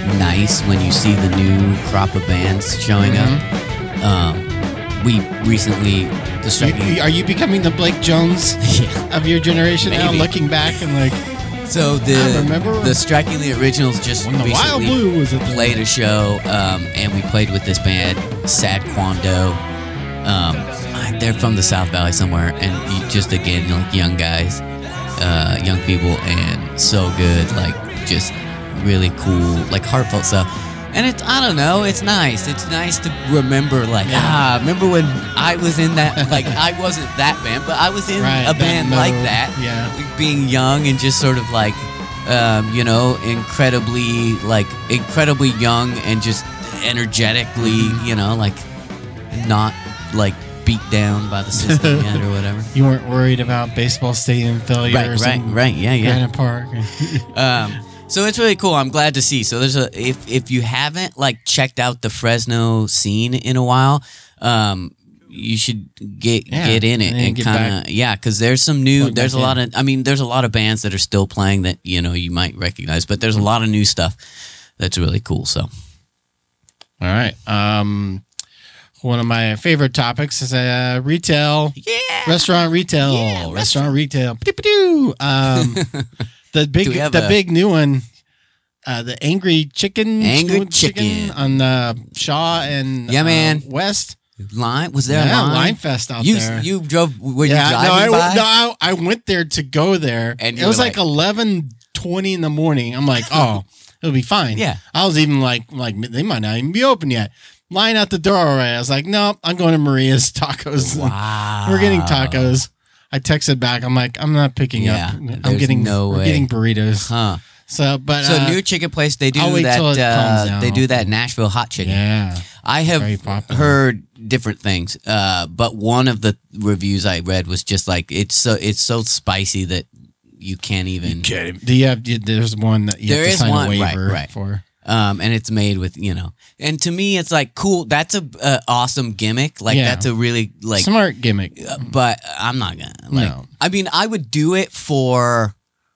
nice when you see the new crop of bands showing up. We recently Are you becoming the Blake Jones of your generation now? Looking back and like, so the Strikingly Originals just recently Wild Blue was played a show, and we played with this band, Sad Quando. They're from the South Valley somewhere, and you just again like young guys, young people, and so good, like just really cool, like heartfelt stuff. And I don't know, it's nice. It's nice to remember, like, remember when I was in that, like, I wasn't that band, but I was in a band like that. Yeah. Like, being young and just sort of like, incredibly young and just energetically, like, not, like, beat down by the system yet or whatever. You weren't worried about baseball stadium failure right, yeah. Granite Park. So it's really cool. I'm glad to see. So there's if you haven't like checked out the Fresno scene in a while, you should get in it and kind of because there's some new. There's a lot of. I mean, there's a lot of bands that are still playing that you might recognize, but there's a lot of new stuff that's really cool. So, all right. One of my favorite topics is retail. Yeah. Restaurant retail. Yeah, restaurant retail. The big new one, the Angry Chicken on Shaw and West. Was there a line fest out there? You drove? Were you driving by? No, I went there to go there. And it was like 11:20 in the morning. I'm like, oh, it'll be fine. Yeah. I was even like they might not even be open yet. Line out the door already. I was like, no, I'm going to Maria's Tacos. Wow. We're getting tacos. I texted back. I'm like, I'm not picking up. We're getting burritos. Huh. So new chicken place. They do that. They do that Nashville hot chicken. Yeah. I have heard different things, but one of the reviews I read was just like it's so spicy that you can't even. There's one that you have to sign a waiver for. And it's made with, and to me, it's like cool. That's a awesome gimmick. Like that's a really like smart gimmick. But I'm not gonna no. I mean, I would do it for,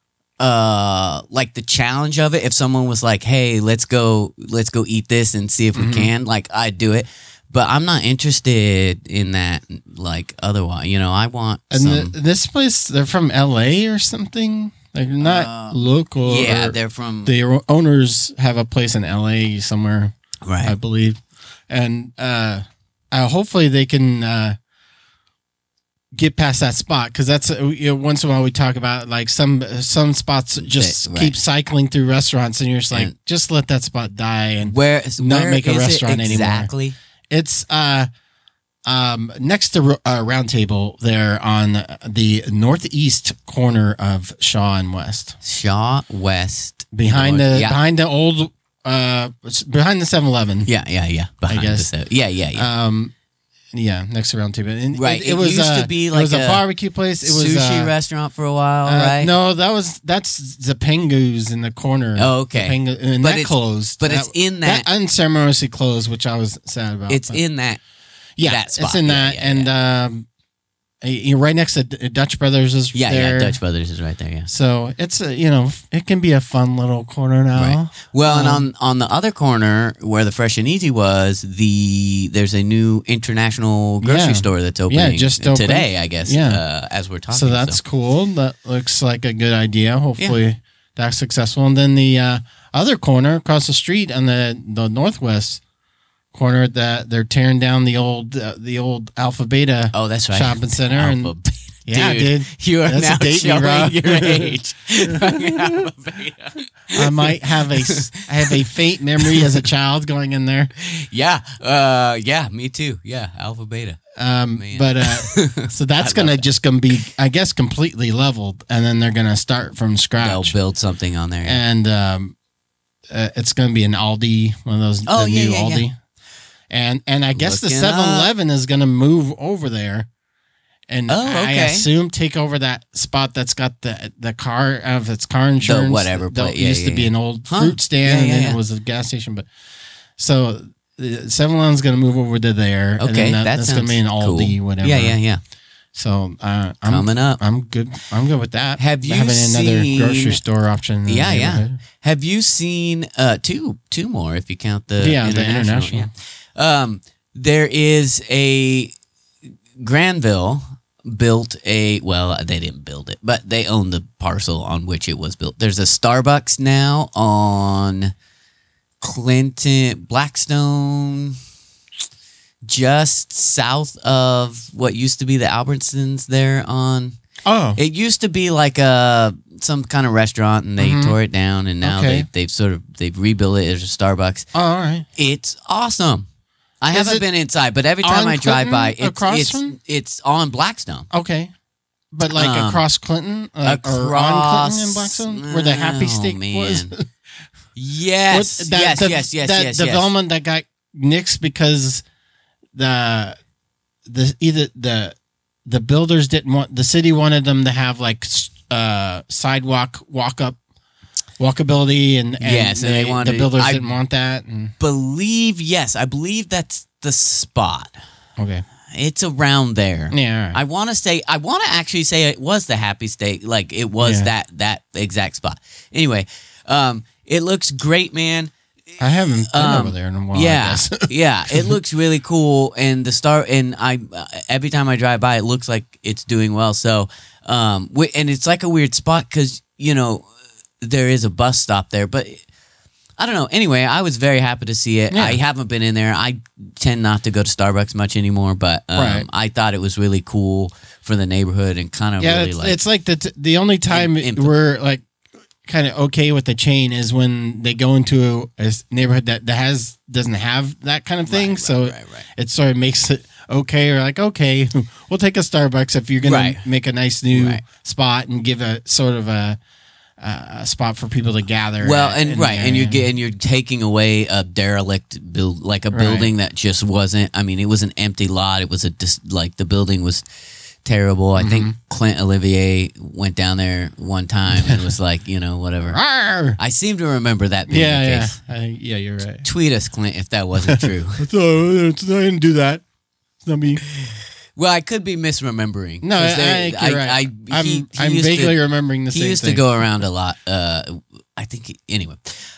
like the challenge of it. If someone was like, "Hey, let's go eat this and see if we can," like I'd do it. But I'm not interested in that. Like otherwise, I want. And this place, they're from LA or something. Like not local. Yeah, they're from. The owners have a place in LA somewhere, right? I believe, and hopefully they can get past that spot because that's once in a while we talk about like some spots just keep cycling through restaurants and you're just like just let that spot die and not make a restaurant anymore. Exactly. It's next to Round Table there on the northeast corner of Shaw and West. Shaw West. Behind the old behind the 7-Eleven. Yeah. Behind I guess. Next to Round Table. And right. It was used to be like it was a barbecue place. It was sushi restaurant for a while, right? No, that's Zapengu's in the corner. Oh, okay. And that closed. But it's in that unceremoniously closed, which I was sad about. It's in that. Yeah, that spot. It's in that, and you're right next to Dutch Brothers is there. Yeah, Dutch Brothers is right there. Yeah. So it's it can be a fun little corner now. Right. Well, and on the other corner where the Fresh and Easy was, there's a new international grocery store that's opening. Yeah, just opened today, I guess. Yeah. As we're talking. So that's cool. That looks like a good idea. Hopefully that's successful. And then the other corner across the street on the northwest corner that they're tearing down the old Alpha Beta. Oh, that's right. Shopping center. Alpha Beta. Yeah, dude. You are now showing your age. I might have a faint memory as a child going in there. Yeah. Me too. Yeah. Alpha Beta. But so that's gonna be, I guess, completely leveled, and then they're gonna start from scratch. They'll build something on there, and it's gonna be an Aldi, one of those new Aldi. Yeah. And I guess the 7-Eleven is going to move over there, and I assume take over that spot that's got the car of its car insurance. It used to be an old fruit stand, and then it was a gas station. But so the 7-Eleven is going to move over to there. Okay, and then that's going to be an Aldi, cool. whatever. Yeah. So I'm coming up. I'm good. I'm good with that. Have you having another seen, grocery store option? Yeah. Have you seen two more if you count the international? Yeah. There is a Granville built they didn't build it, but they own the parcel on which it was built. There's a Starbucks now on Blackstone, just south of what used to be the Albertsons there on. Oh. It used to be like some kind of restaurant, and they tore it down, and now they've rebuilt it as a Starbucks. Oh, all right. It's awesome. I haven't been inside, but every time I drive by, it's on Blackstone. Okay. But like across Clinton? Or on Clinton and Blackstone? Where the Happy Steak was? Yes. That development that got nixed because the builders didn't want, the city wanted them to have like sidewalk walkability and they wanted, the builders didn't want that. I believe that's the spot. Okay. It's around there. Yeah. Right. I want to actually say it was the Happy Steak. Like it was that exact spot. Anyway, it looks great, man. I haven't been over there in a while. Yeah. Yeah. It looks really cool. And every time I drive by, it looks like it's doing well. So, and it's like a weird spot because, there is a bus stop there, but I don't know. Anyway, I was very happy to see it. Yeah. I haven't been in there. I tend not to go to Starbucks much anymore, but I thought it was really cool for the neighborhood and kind of it's like the only time we're like kind of okay with the chain is when they go into a neighborhood that doesn't have that kind of thing. It sort of makes it okay, or like, okay, we'll take a Starbucks if you're going to make a nice new spot and give a sort of a spot for people to gather. Well, and you're taking away a derelict building that just wasn't. I mean, it was an empty lot. It was the building was terrible. I think Clint Olivier went down there one time and was like, whatever. I seem to remember that being the case. Yeah, you're right. Tweet us, Clint, if that wasn't true. I didn't do that. It's not me. Well, I could be misremembering. No, you're right. I'm vaguely remembering the same thing. He used to go around a lot. I think anyway.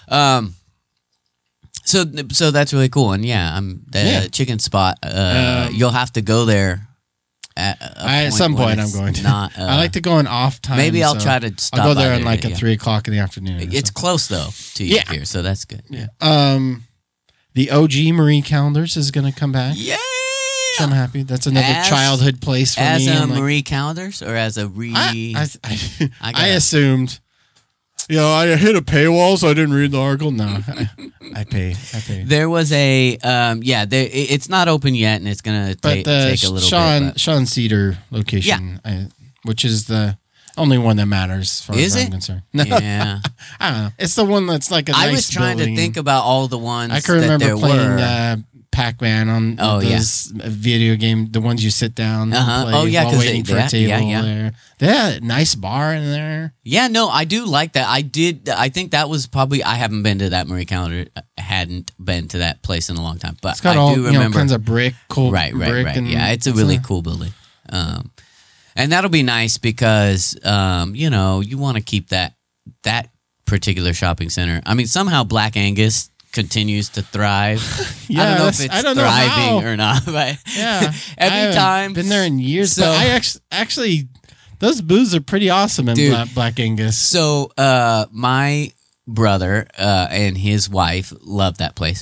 So that's really cool, and the chicken spot. You'll have to go there. At some point, I'm going to. I like to go in off time. Maybe I'll try to stop. I'll go there at 3:00 in the afternoon. It's close though to you here, so that's good. Yeah. The OG Marie Callender's is going to come back. Yeah. I'm happy. That's another childhood place for me. As a Marie Callender's or as a I assumed. I hit a paywall, so I didn't read the article. No, I pay. There was a it's not open yet, and it's gonna take a little bit. Sean Cedar location, which is the only one that matters as far as I'm concerned. No. Yeah, I don't know. It's the one that's like a nice I was trying building. To think about all the ones. I can remember playing Pac-Man on those video game, the ones you sit down and play while waiting for a table there. They had a nice bar in there. Yeah, no, I do like that. I think that was probably, I haven't been to that Marie Callender. I hadn't been to that place in a long time, but it's got all kinds of brick, cool brick. And yeah, it's a really cool building. And that'll be nice because, you want to keep that particular shopping center. I mean, somehow Black Angus continues to thrive. I don't know if it's thriving or not, but every time been there in years. So but I actually those booths are pretty awesome in Black Angus. So my brother and his wife love that place,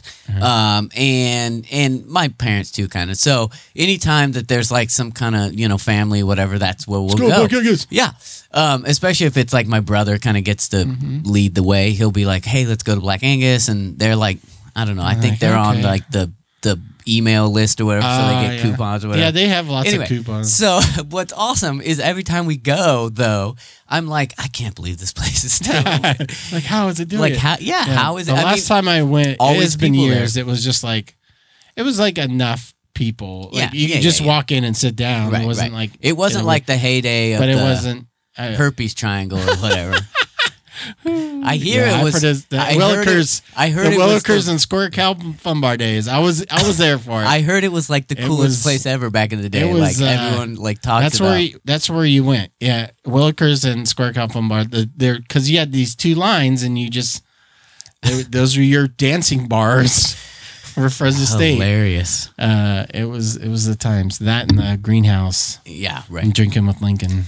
and my parents too, kind of. So anytime that there's like some kind of family, whatever, that's where we'll go. Yeah. Especially if it's like my brother kind of gets to lead the way, he'll be like, "Hey, let's go to Black Angus," and they're like, I don't know, I think they're on like the email list or whatever, so they get coupons or whatever. Yeah, they have lots of coupons. So what's awesome is every time we go, though, I'm like, I can't believe this place is still open. Like, how is it doing? Like, how is it? The last time I went, it's been years. There. It was just like, it was like enough people. Like, you could just walk in and sit down. It wasn't like it wasn't like the heyday of but it wasn't herpes triangle or whatever. I hear it was Willikers. I heard the it Willikers was and Square Cow Fun Bar days. I was there for it. I heard it was like the coolest place ever back in the day. Like everyone like talked about. That's where you went. Yeah, Willikers and Square Cow Fun Bar. There because you had these two lines and you just those were your dancing bars for Fresno State. Hilarious. It was the times that and the greenhouse. Yeah, right. And drinking with Lincoln.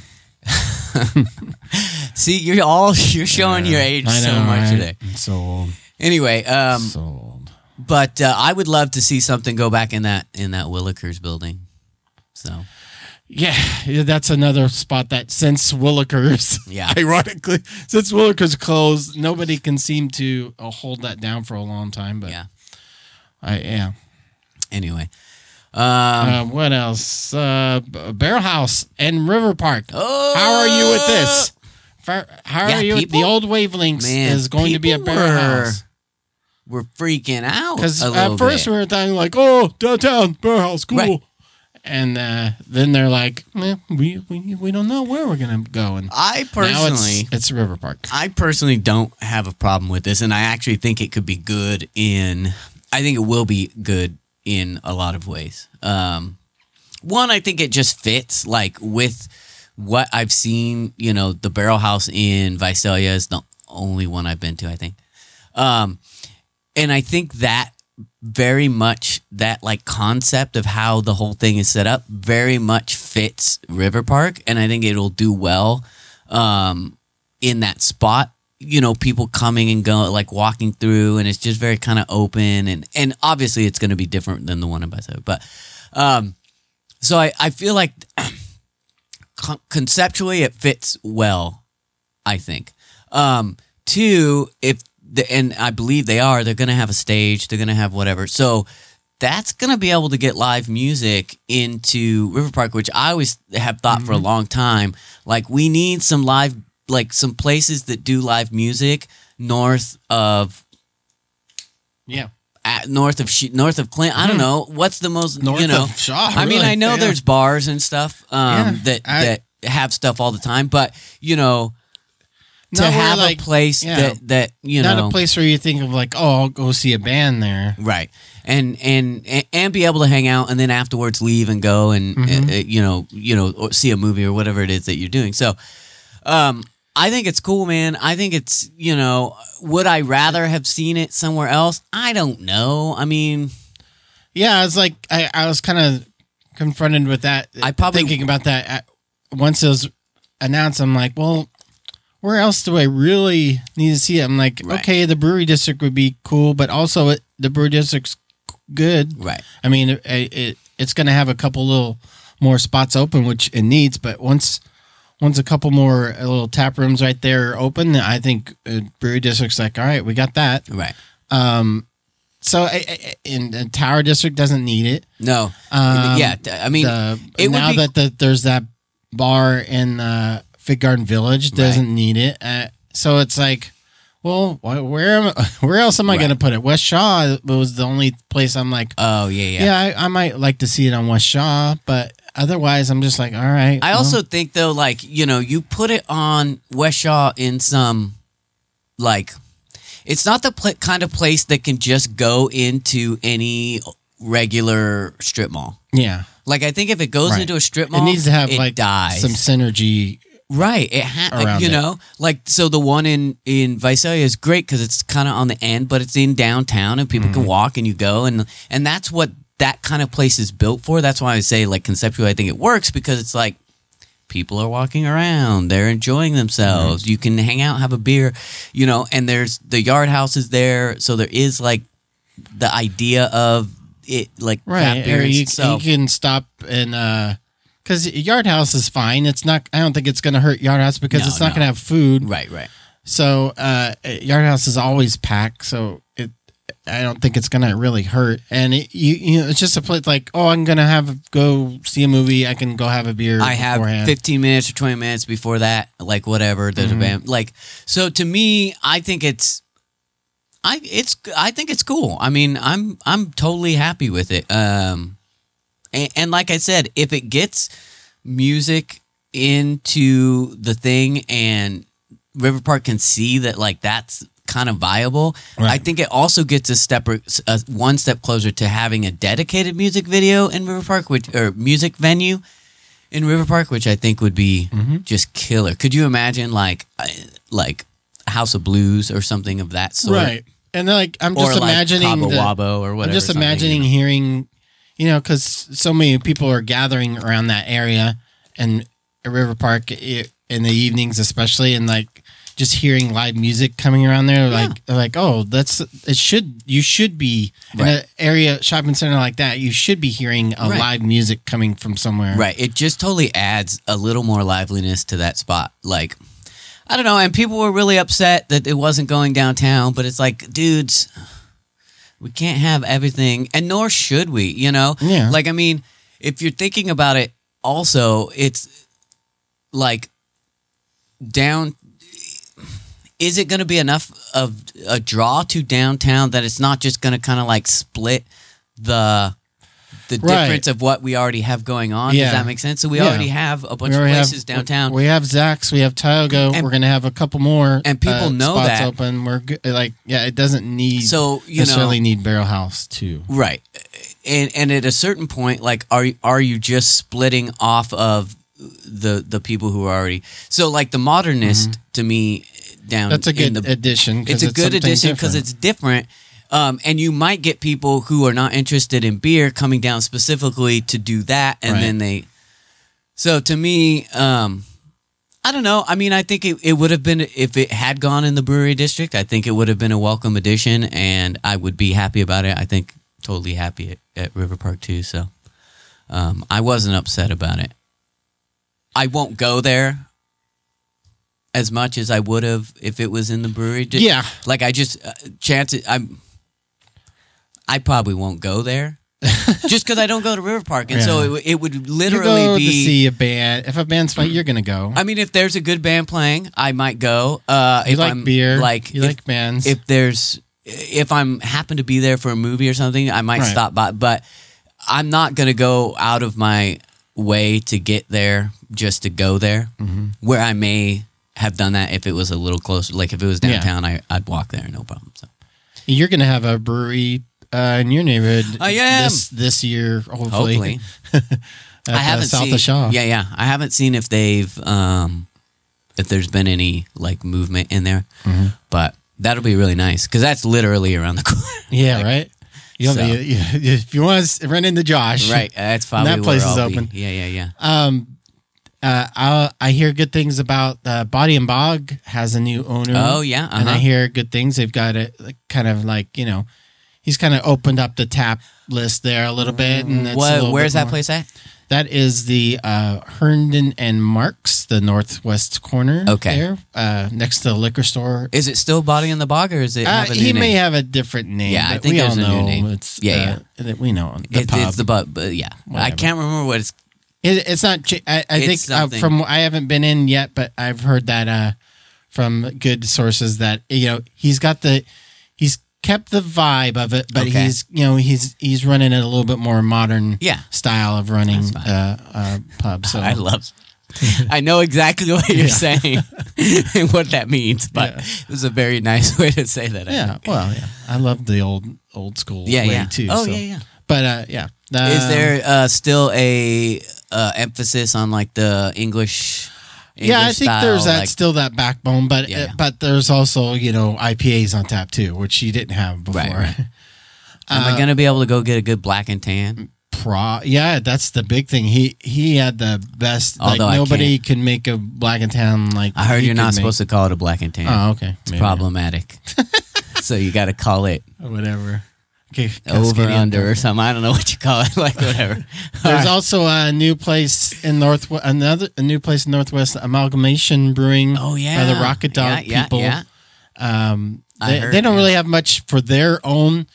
See, you're showing your age so much today. I'm so old. Anyway, so old. But I would love to see something go back in that Willikers building. So yeah, that's another spot that since Willikers, ironically, since Willikers closed, nobody can seem to hold that down for a long time. But Anyway. What else? Barrel House and River Park. Oh, how are you with this? How are you with the old Wavelengths is going to be a Barrel House? We're freaking out. Because at first we were thinking like, oh, downtown, Barrel House, cool. Right. And then they're like, we don't know where we're going to go. And I personally... Now it's River Park. I personally don't have a problem with this, and I actually think it could be good I think it will be good in a lot of ways. One, I think it just fits like with what I've seen. The Barrel House in Visalia is the only one I've been to, I think. And I think that very much that like concept of how the whole thing is set up very much fits River Park, and I think it'll do well in that spot. People coming and going, like walking through, and it's just very kind of open, and obviously it's going to be different than the one in Visalia. But so I feel like conceptually it fits well. I think. Two, and I believe they're going to have a stage. They're going to have whatever. So that's going to be able to get live music into River Park, which I always have thought for a long time. Like we need some live. Like some places that do live music north of Clint. I don't know what's the most north of Shaw. I mean, I know there's bars and stuff that have stuff all the time, but to have a place that not a place where you think of like, oh, I'll go see a band there, right? And be able to hang out and then afterwards leave and go and or see a movie or whatever it is that you're doing. So. I think it's cool, man. I think it's, would I rather have seen it somewhere else? I don't know. I mean... Yeah, it's like, I was kind of confronted with that. Thinking about that. Once it was announced, I'm like, well, where else do I really need to see it? I'm like, okay, the Brewery District would be cool, but also the Brewery District's good. Right. I mean, it's going to have a couple little more spots open, which it needs, but once a couple more little tap rooms right there open, I think Brewery District's like, all right, we got that. Right. So in the Tower District doesn't need it. No. I mean, there's that bar in Fig Garden Village doesn't need it. So it's like, well, where else am I going to put it? West Shaw was the only place I'm like, oh yeah. Yeah, I might like to see it on West Shaw, but otherwise, I'm just like, all right. I also think, though, like, you put it on West Shaw in some, like, it's not the kind of place that can just go into any regular strip mall. Yeah. Like, I think if it goes into a strip mall, it needs to have, dies. Some synergy. Right. Like, so the one in Visalia is great because it's kind of on the end, but it's in downtown and people can walk and you go. And that's what that kind of place is built for. That's why I say, like, conceptually, I think it works because it's like people are walking around, they're enjoying themselves. You can hang out, have a beer, and there's the Yard House is there, so there is like the idea of it, like right. Or you can stop and because Yard House is fine. It's not. I don't think it's going to hurt Yard House because it's not going to have food. Right. So Yard House is always packed. So I don't think it's gonna really hurt, and it's just a place like, oh, I'm gonna go see a movie. I can go have a beer. I have 15 minutes or 20 minutes before that, like whatever. There's a band, like so. To me, I think I think it's cool. I mean, I'm totally happy with it. And like I said, if it gets music into the thing and River Park can see that like that's kind of viable. Right. I think it also gets one step closer to having a dedicated music video in River Park, or music venue in River Park, which I think would be just killer. Could you imagine like House of Blues or something of that sort? Right. And like I'm just imagining Cabo Wabo or whatever. I'm just imagining hearing, because so many people are gathering around that area and River Park in the evenings, especially, and like just hearing live music coming around there, like oh, you should be in an area shopping center like that. You should be hearing a live music coming from somewhere. Right. It just totally adds a little more liveliness to that spot. Like, I don't know. And people were really upset that it wasn't going downtown, but it's like, dudes, we can't have everything, and nor should we, Yeah. Like, I mean, if you're thinking about it, also, it's like is it going to be enough of a draw to downtown that it's not just going to kind of like split the difference of what we already have going on? Does that make sense? So we already have a bunch of places downtown. We have Zach's, we have Tioga. We're going to have a couple more, and people know spots that open. We're it doesn't need necessarily need Barrel House too, right? And at a certain point, like, are you just splitting off of the people who are already like the modernist to me down? That's a good addition. It's a good addition because it's different. And you might get people who are not interested in beer coming down specifically to do that, and then they. So to me, I don't know. I mean, I think it would have been, if it had gone in the brewery district, I think it would have been a welcome addition, and I would be happy about it. I think totally happy at River Park too. So I wasn't upset about it. I won't go there as much as I would have if it was in the brewery. Like I just I probably won't go there just because I don't go to River Park, and so it would literally be to see a band. If a band's playing, you're gonna go. I mean, if there's a good band playing, I might go. You like beer, you like bands. If I'm happen to be there for a movie or something, I might stop by, but I'm not gonna go out of my way to get there just to go there. Where I may have done that if it was a little closer, like if it was downtown, I'd walk there, no problem. So you're gonna have a brewery in your neighborhood. I am this year, hopefully. I haven't south seen of Shaw. Yeah. I haven't seen if they've if there's been any like movement in there, but that'll be really nice because that's literally around the corner. Yeah, right. If you want to run into Josh, right? That's probably that place is open. Yeah. I hear good things about Body and Bog has a new owner. Oh yeah, and I hear good things. They've got it kind of like he's kind of opened up the tap list there a little bit. And where's that place at? That is the Herndon and Marks, the northwest corner. Okay, there, next to the liquor store. Is it still Body in the Bog, or is it? Have a new name? May have a different name. Yeah, I think there's a new name. It's, we know it's the pub, but yeah, whatever. I can't remember what it's. It's not. I think I haven't been in yet, but I've heard that from good sources that he's kept the vibe of it, but he's running it a little bit more modern style of running pub. So I know exactly what you're saying and what that means, but it was a very nice way to say that. I love the old school way too. Oh, yeah. But is there still a emphasis on like the English I think style, there's still that backbone, but but there's also IPAs on tap too, which you didn't have before. Right. Am I gonna be able to go get a good black and tan? That's the big thing. He had the best. Although nobody can make a black and tan like. I heard you're not supposed to call it a black and tan. Oh, okay. It's problematic. So you got to call it whatever. Okay, over under or something. I don't know what you call it. Like whatever. There's also a new place in Northwest, Amalgamation Brewing. Oh yeah, by the Rocket Dog people. Yeah. They don't really have much for their own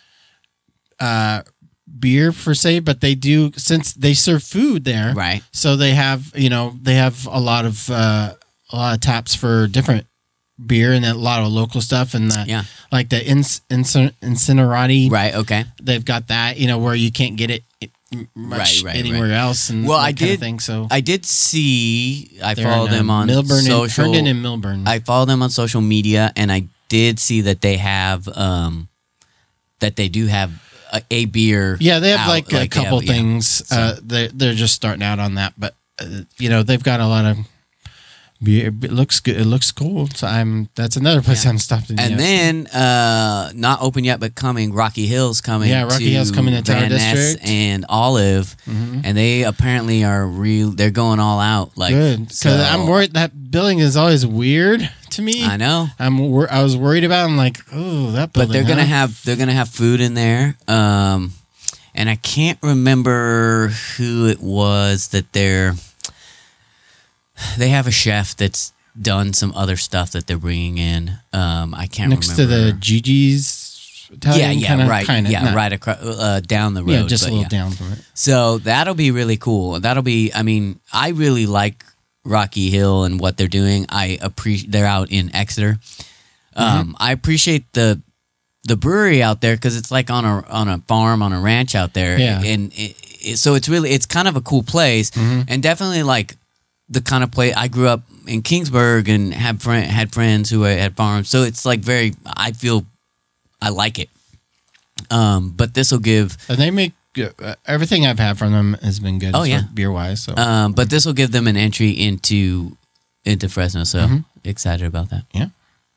beer per se, but they do since they serve food there. Right. So they have a lot of taps for different beer and a lot of local stuff and like the Incinerati. Right. Okay. They've got that where you can't get it much anywhere else. And I did thing, so I did see. I follow them on Milburn social. Herndon and Milburn. I follow them on social media, and I did see that they have that they do have a beer. Yeah, they have like a couple things. So. They're just starting out on that, but they've got a lot of beer. It looks good. It looks cool. So that's another place I'm stopped in. And then not open yet, but coming. Rocky Hill's coming. Yeah, Rocky Hill's coming to Tower District and Olive, and they apparently are real. They're going all out. Like good because I'm worried that building is always weird to me. I know. I was worried about. I'm like, oh, that building. But they're gonna have food in there. And I can't remember who it was that they have a chef that's done some other stuff that they're bringing in. I can't next remember. to the Gigi's Italian, right across down the road. Yeah, just a little down from it. So that'll be really cool. That'll be. I mean, I really like Rocky Hill and what they're doing. I appreciate they're out in Exeter. I appreciate the brewery out there because it's like on a farm, on a ranch out there. Yeah. And so it's kind of a cool place, and definitely like the kind of place I grew up in Kingsburg and had friends who had farms. So it's like I like it. But this will give, and they make everything I've had from them has been good. Beer wise. So, but this will give them an entry into Fresno. So excited about that. Yeah,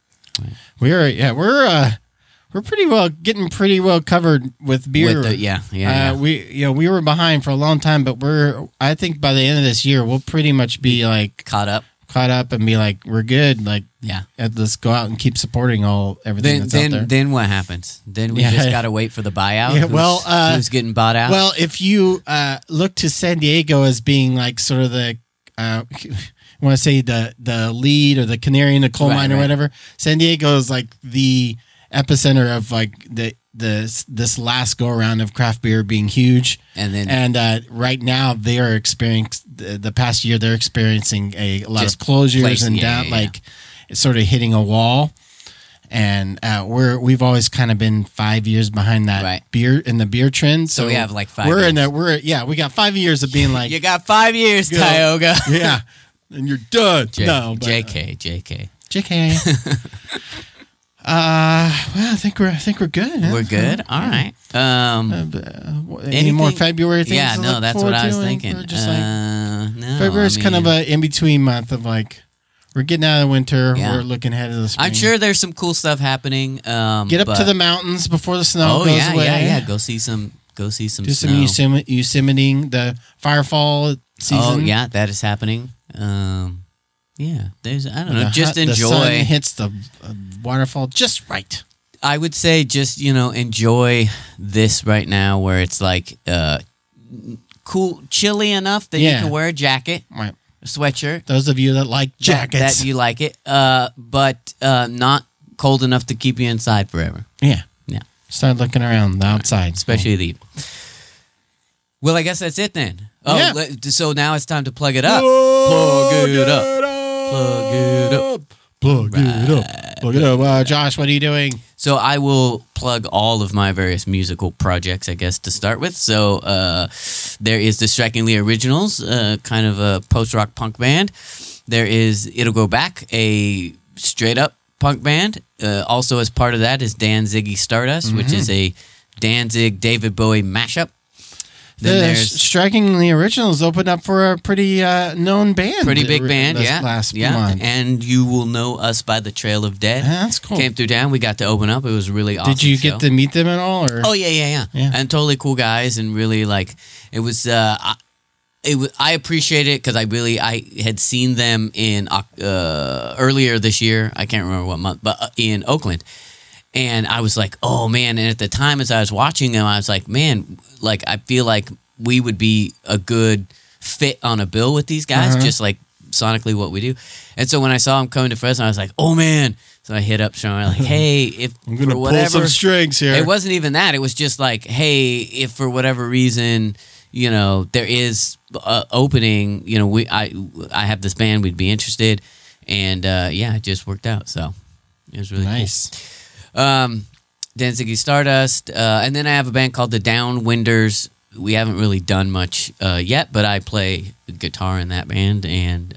right. We're getting pretty well covered with beer. We were behind for a long time, but I think by the end of this year we'll pretty much be like caught up and be like we're good. Like let's go out and keep supporting everything that's out there. Then what happens? Then we just got to wait for the buyout. Yeah, who's getting bought out? Well, if you look to San Diego as being like sort of the I want to say the lead or the canary in the coal mine or whatever. San Diego is like the epicenter of like this last go around of craft beer being huge, and right now they are experiencing the past year they're experiencing a lot of closures and it's sort of hitting a wall, and we've always kind of been 5 years behind that beer in the beer trend. So we have like 5 years. We got 5 years of being like you got 5 years, Tioga. Yeah, and you're done. JK. Well, I think we're good. We're good. All right. Any more February things? Yeah, no, that's what I was thinking. February's kind of a in between month of like we're getting out of the winter. Yeah. We're looking ahead of the spring. I'm sure there's some cool stuff happening. Get up to the mountains before the snow goes away. Yeah. Go see some. Do some Yosemite, the Firefall season. Oh yeah, that is happening. Yeah, just enjoy. The sun hits the waterfall just right. I would say just, enjoy this right now where it's like cool, chilly enough that you can wear a jacket, a sweatshirt. Those of you that like jackets. That you like it, but not cold enough to keep you inside forever. Yeah. Start looking around the outside. Especially the... Well, I guess that's it then. So now it's time to plug it up. Plug it up. Josh, what are you doing? So I will plug all of my various musical projects, I guess, to start with. So there is the Strikingly Originals, kind of a post-rock punk band. There is It'll Go Back, a straight-up punk band. Also as part of that is Danziggy Stardust, which is a Danzig David Bowie mashup. The Strikingly Originals opened up for a pretty known band. Pretty big band, last month. And You Will Know Us by the Trail of Dead. That's cool. Came through town. We got to open up. It was really awesome. Did you get to meet them at all? Or? Oh, yeah. And totally cool guys. And really, it was... I appreciate it because I had seen them in earlier this year. I can't remember what month, but in Oakland. And I was like, oh, man. And at the time, as I was watching them, I was like, man, I feel like we would be a good fit on a bill with these guys, just like sonically what we do. And so when I saw them coming to Fresno, I was like, oh, man. So I hit up Sean, like, hey, if I'm going to pull some strings here. It wasn't even that. It was just like, hey, if for whatever reason, there is opening, I have this band, we'd be interested. And it just worked out. So it was really nice. Cool. Danziggy Stardust, and then I have a band called the Downwinders we haven't really done much yet, but I play guitar in that band, and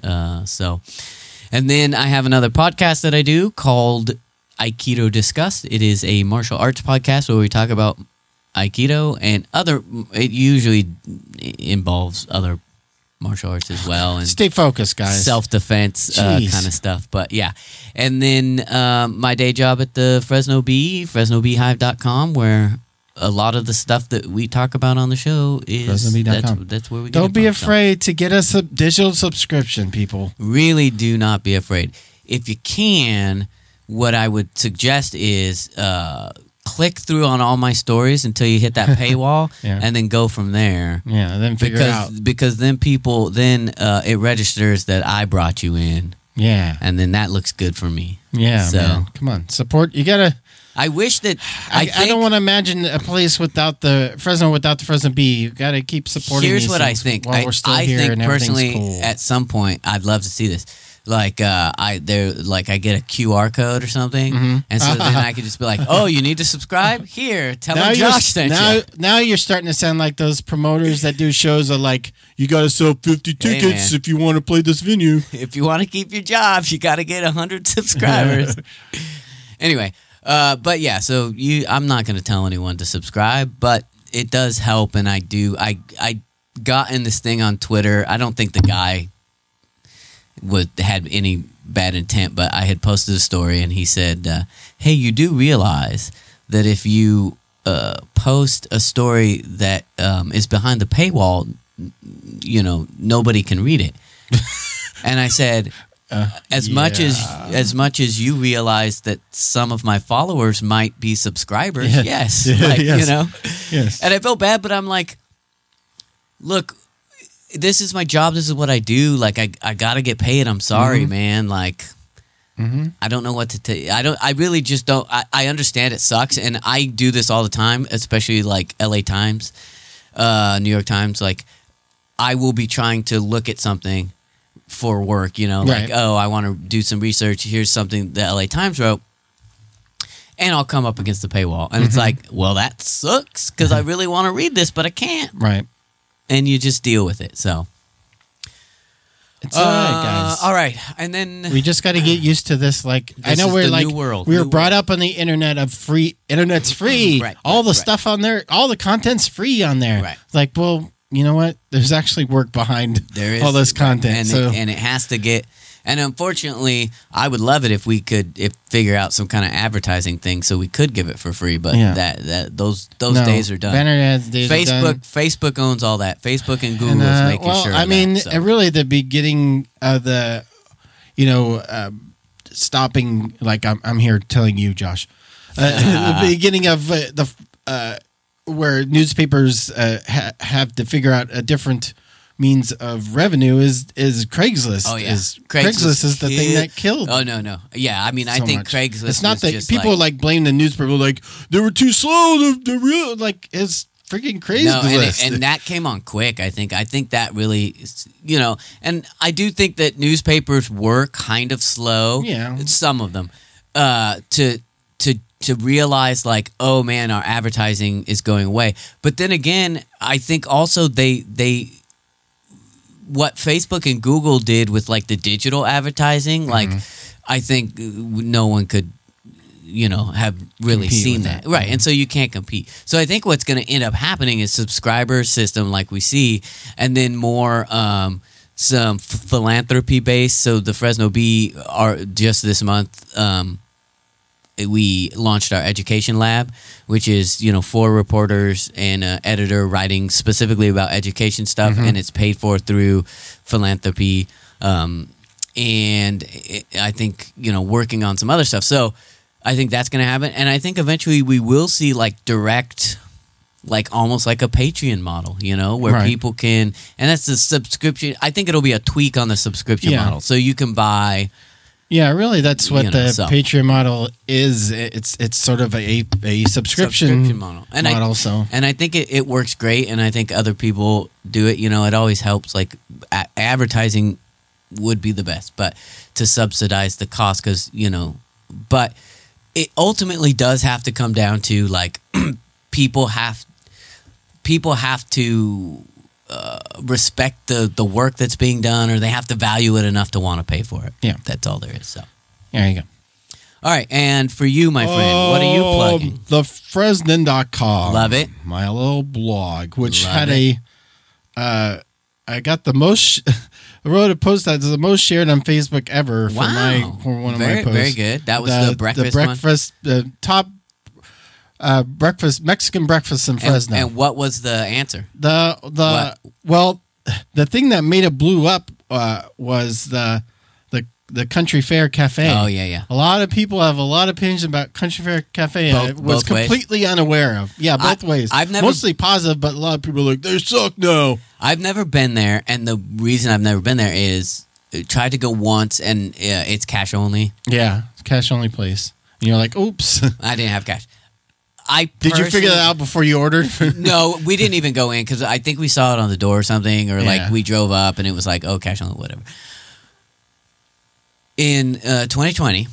and then I have another podcast that I do called Aikido Discussed. It is a martial arts podcast where we talk about Aikido and it usually involves other martial arts as well. And stay focused, guys. Self-defense kind of stuff. But yeah. And then my day job at the Fresno Bee, FresnoBeehive.com, where a lot of the stuff that we talk about on the show is that's where we get Don't be afraid to get us a digital subscription, people. Really do not be afraid. If you can, what I would suggest is click through on all my stories until you hit that paywall and then go from there. Yeah, and then figure out. Because then it registers that I brought you in. Yeah. And then that looks good for me. Yeah, so, man. Come on. Support. You got to. I wish that. I don't want to imagine a place without the Fresno Bee. You got to keep supporting. Here's what I think. While we're still here think and personally, cool. at some point, I'd love to see this. Like I get a QR code or something, and so then I could just be like, "Oh, you need to subscribe? Here, tell them Josh sent you." Now you're starting to sound like those promoters that do shows are like, "You got to sell 50 tickets if you want to play this venue. If you want to keep your jobs, you got to get 100 subscribers." Anyway, but yeah, so I'm not going to tell anyone to subscribe, but it does help, and I got in this thing on Twitter. I don't think the guy had any bad intent, but I had posted a story and he said, hey, you do realize that if you post a story that is behind the paywall, nobody can read it. And I said, as much as you realize that some of my followers might be subscribers, yes. Yes. And I felt bad, but I'm like, look, this is my job. This is what I do. Like, I gotta get paid. I'm sorry, man. Like, I don't know what to tell you. I really just don't. I understand it sucks, and I do this all the time, especially like LA Times, New York Times. Like, I will be trying to look at something for work, like, oh, I want to do some research. Here's something the LA Times wrote. And I'll come up against the paywall. And it's like, well, that sucks because I really want to read this, but I can't. Right. And you just deal with it. So it's all right, guys. All right, and then we just got to get used to this. Like, I know we're like, we were brought up on the internet of free. Internet's free. Right, all the stuff on there, all the content's free on there. Right. Like, well, you know what? There's actually work behind all this content, and it has to get. And unfortunately, I would love it if we could figure out some kind of advertising thing so we could give it for free. But those days are done. Banner ads days are done. Facebook owns all that. Facebook and Google is making sure. I mean, really, the beginning of the, stopping. Like I'm here telling you, Josh, the beginning of where newspapers have to figure out a different means of revenue is Craigslist. Oh yeah, Craigslist is the thing that killed. Oh no, yeah. I mean, I think much. Craigslist. It's not that people like blame the newspaper, like they were too slow. They're real, like it's freaking Craigslist. No, and that came on quick. I think that really, and I do think that newspapers were kind of slow. Yeah, some of them, to realize like, oh man, our advertising is going away. But then again, I think also they what Facebook and Google did with like the digital advertising, like I think no one could, have really seen that. Right. And so you can't compete. So I think what's going to end up happening is subscriber system like we see, and then more some philanthropy based. So the Fresno Bee are just this month, we launched our education lab, which is 4 reporters and an editor writing specifically about education stuff, and it's paid for through philanthropy, and I think working on some other stuff. So I think that's going to happen, and I think eventually we will see like direct, like almost like a Patreon model, where people can, and that's the subscription. I think it'll be a tweak on the subscription model, so you can buy. Yeah, really, that's what the Patreon model is. It's sort of a subscription model. And I think it works great, and I think other people do it. It always helps. Like advertising would be the best, but to subsidize the cost, because but it ultimately does have to come down to like people people have to respect the work that's being done, or they have to value it enough to want to pay for it. Yeah. That's all there is. So there you go. All right, and for you, my friend, what are you plugging? The Fresden.com. Love it. My little blog, which had I got the most. I wrote a post that's the most shared on Facebook ever for one of my posts. Very good. That was the breakfast. The top breakfast, Mexican breakfast in Fresno. And what was the answer? The thing that made it blew up was the Country Fair Cafe. Oh, yeah. A lot of people have a lot of opinions about Country Fair Cafe. I was completely unaware of. Yeah, both ways. I've never, mostly positive, but a lot of people are like, they suck now. I've never been there, and the reason I've never been there is I tried to go once, and it's cash only. Yeah, it's cash only place. And you're like, oops. I didn't have cash. Did you figure that out before you ordered? No, we didn't even go in because I think we saw it on the door or something, or like we drove up and it was like, oh, cash only, whatever. In 2020,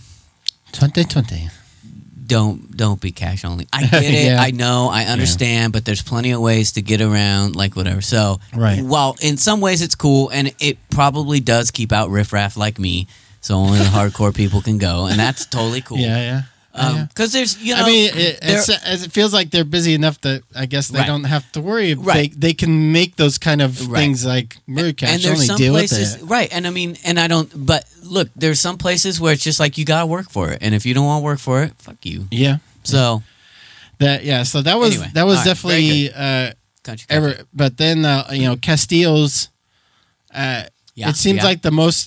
don't be cash only. I get it. Yeah. I know. I understand. But there's plenty of ways to get around, like whatever. So, while in some ways it's cool, and it probably does keep out riffraff like me, so only the hardcore people can go, and that's totally cool. Yeah. Because there's, I mean, it feels like they're busy enough that I guess they don't have to worry. Right. They can make those kind of things like cash only deal places, with it. Right. And I mean, and I don't, but look, there's some places where it's just like you got to work for it. And if you don't want to work for it, fuck you. Yeah. So. So that was definitely, country. But then, Castillo's, it seems like the most,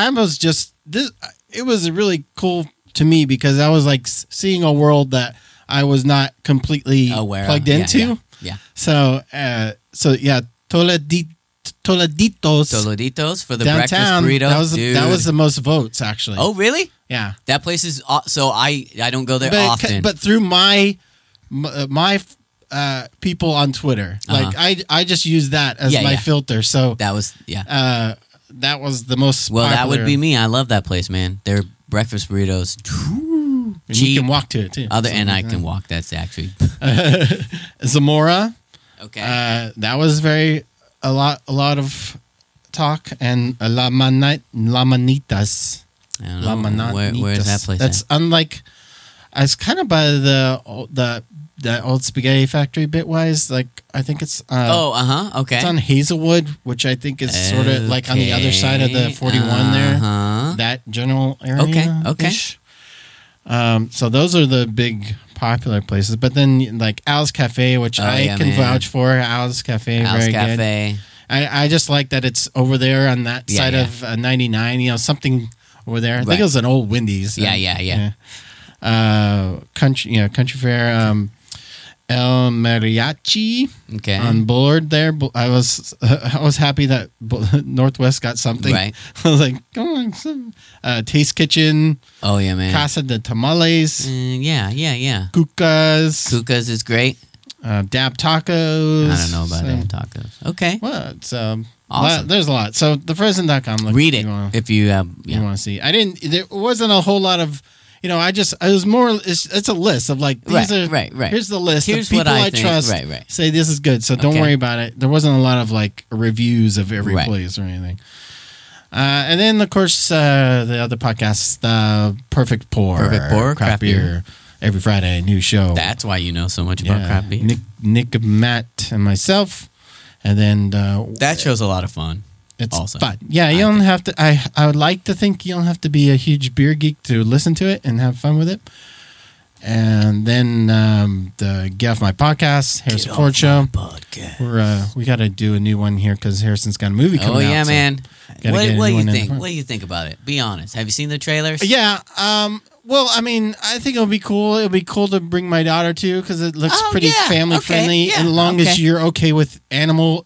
it was really cool to me because I was like seeing a world that I was not completely plugged into. Yeah. So Toleditos for the downtown, breakfast burrito. That was the most votes actually. Oh, really? Yeah. That place is so I don't go there often. But through my people on Twitter, like I just use that as my filter. So that was that was the most popular. That that would be me. I love that place, man. Their breakfast burritos. You can walk to it too. I can walk. That's actually Zamora. Okay. That was a lot of talk, and La Manitas. I don't know. Where's that place? That's unlike. It's kind of by the old spaghetti factory bitwise. Like I think it's. Okay. It's on Hazelwood, which I think is sort of like on the other side of the 41 there. That general area. Okay. So those are the big popular places. But then like Al's Cafe, which I can vouch for. Al's Cafe, very good. I just like that it's over there on that side of 99. Something over there. I think it was an old Wendy's. Yeah. Country Fair. El Mariachi on Bullard there. I was happy that Northwest got something. Right. I was like, come on, Taste Kitchen. Oh yeah, man. Casa de Tamales. Yeah. Cucas is great. Dab Tacos. I don't know about Dab Tacos. Okay. Well, it's awesome. There's a lot. So thefrozen.com. Read it if you want to see. There wasn't a whole lot of. It was more. It's a list of like these are right. Here's the list. Here's of people what I trust. Right. Say this is good. So don't worry about it. There wasn't a lot of like reviews of every place or anything. And then of course the other podcasts, the Perfect Pour, craft beer. Every Friday, new show. That's why you know so much about craft beer. Nick, Matt, and myself, and then that show's a lot of fun. It's also fun. Yeah, you don't have to. I would like to think you don't have to be a huge beer geek to listen to it and have fun with it. And then the Get Off My Podcast, Harrison Ford Show. We got to do a new one here because Harrison's got a movie coming out. Oh yeah, man. What do you think? What do you think about it? Be honest. Have you seen the trailers? Yeah. Well, I mean, I think it'll be cool. It'll be cool to bring my daughter to because it looks pretty family friendly. As long as you're okay with animals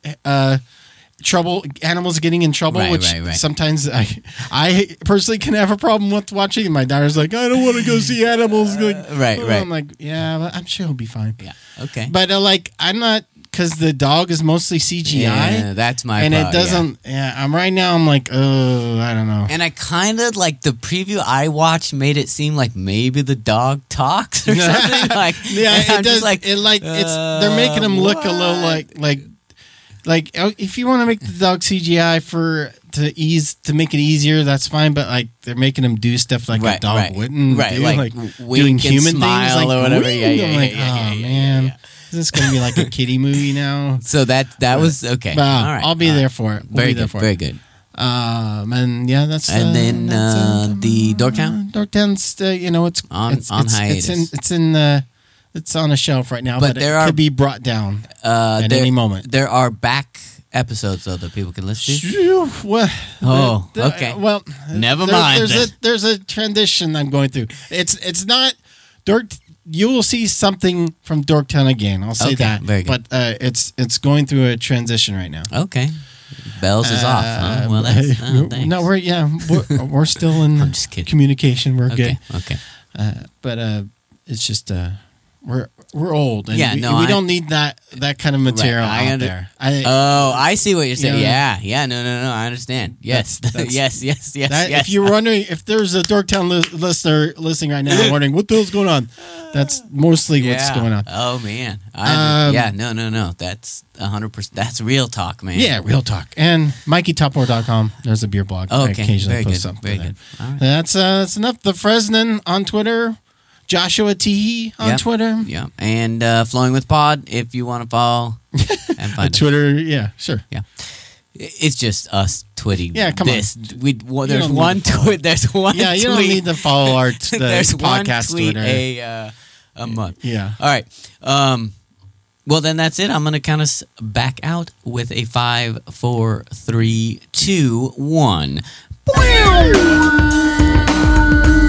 getting in trouble, which sometimes I personally can have a problem with watching. My daughter's like, I don't want to go see animals. Like, right. I'm like, yeah, but I'm sure he'll be fine. Yeah. Okay. But I'm not because the dog is mostly CGI. Yeah, that's my and problem, it doesn't. Yeah, I'm right now. I'm like, oh, I don't know. And I kind of like the preview I watched made it seem like maybe the dog talks or something. Like, yeah, it does. Like, They're making him look a little like if you want to make the dog CGI to make it easier, that's fine. But like they're making him do stuff like a dog wouldn't do, like doing human things, like or whatever. I'm like, oh man, is this going to be like a kiddie movie now? So that was okay. All right, I'll be there for it. Very good. Very good. And yeah, that's and then the Dorktown. Dorktown's it's on hiatus. It's on a shelf right now, but it could be brought down at any moment. There are back episodes though that people can listen to. Well, okay. Well, never mind. There's a transition I'm going through. It's not Dork. You will see something from Dorktown again. I'll say that. Very good. But it's going through a transition right now. Okay. Bells is off. Huh? Well, that's thanks. No, we're still in I'm just kidding. Communication. We're good. Okay. But it's just we're old. And we don't need that kind of material out there. I see what you're saying. Yeah. No. I understand. Yes. Yes. If you're wondering if there's a Dorktown listener listening right now, wondering what the hell's going on, that's mostly what's going on. Oh man. No. That's 100%. That's real talk, man. Yeah, real talk. And MikeyTopmore.com. There's a beer blog. Oh, okay. I occasionally Very post good. something. Very good. All right. That's enough. The Fresnan on Twitter. Joshua T on Twitter. Yeah. And Flowing with Pod if you want to follow and find Twitter. Yeah, sure. Yeah. It's just us tweeting. Yeah, come on. There's one tweet. There's one. Yeah, you don't need to follow our there's podcast one tweet Twitter a month. Yeah. All right. Well, then that's it. I'm going to count us back out with a 5, 4, 3, 2, 1.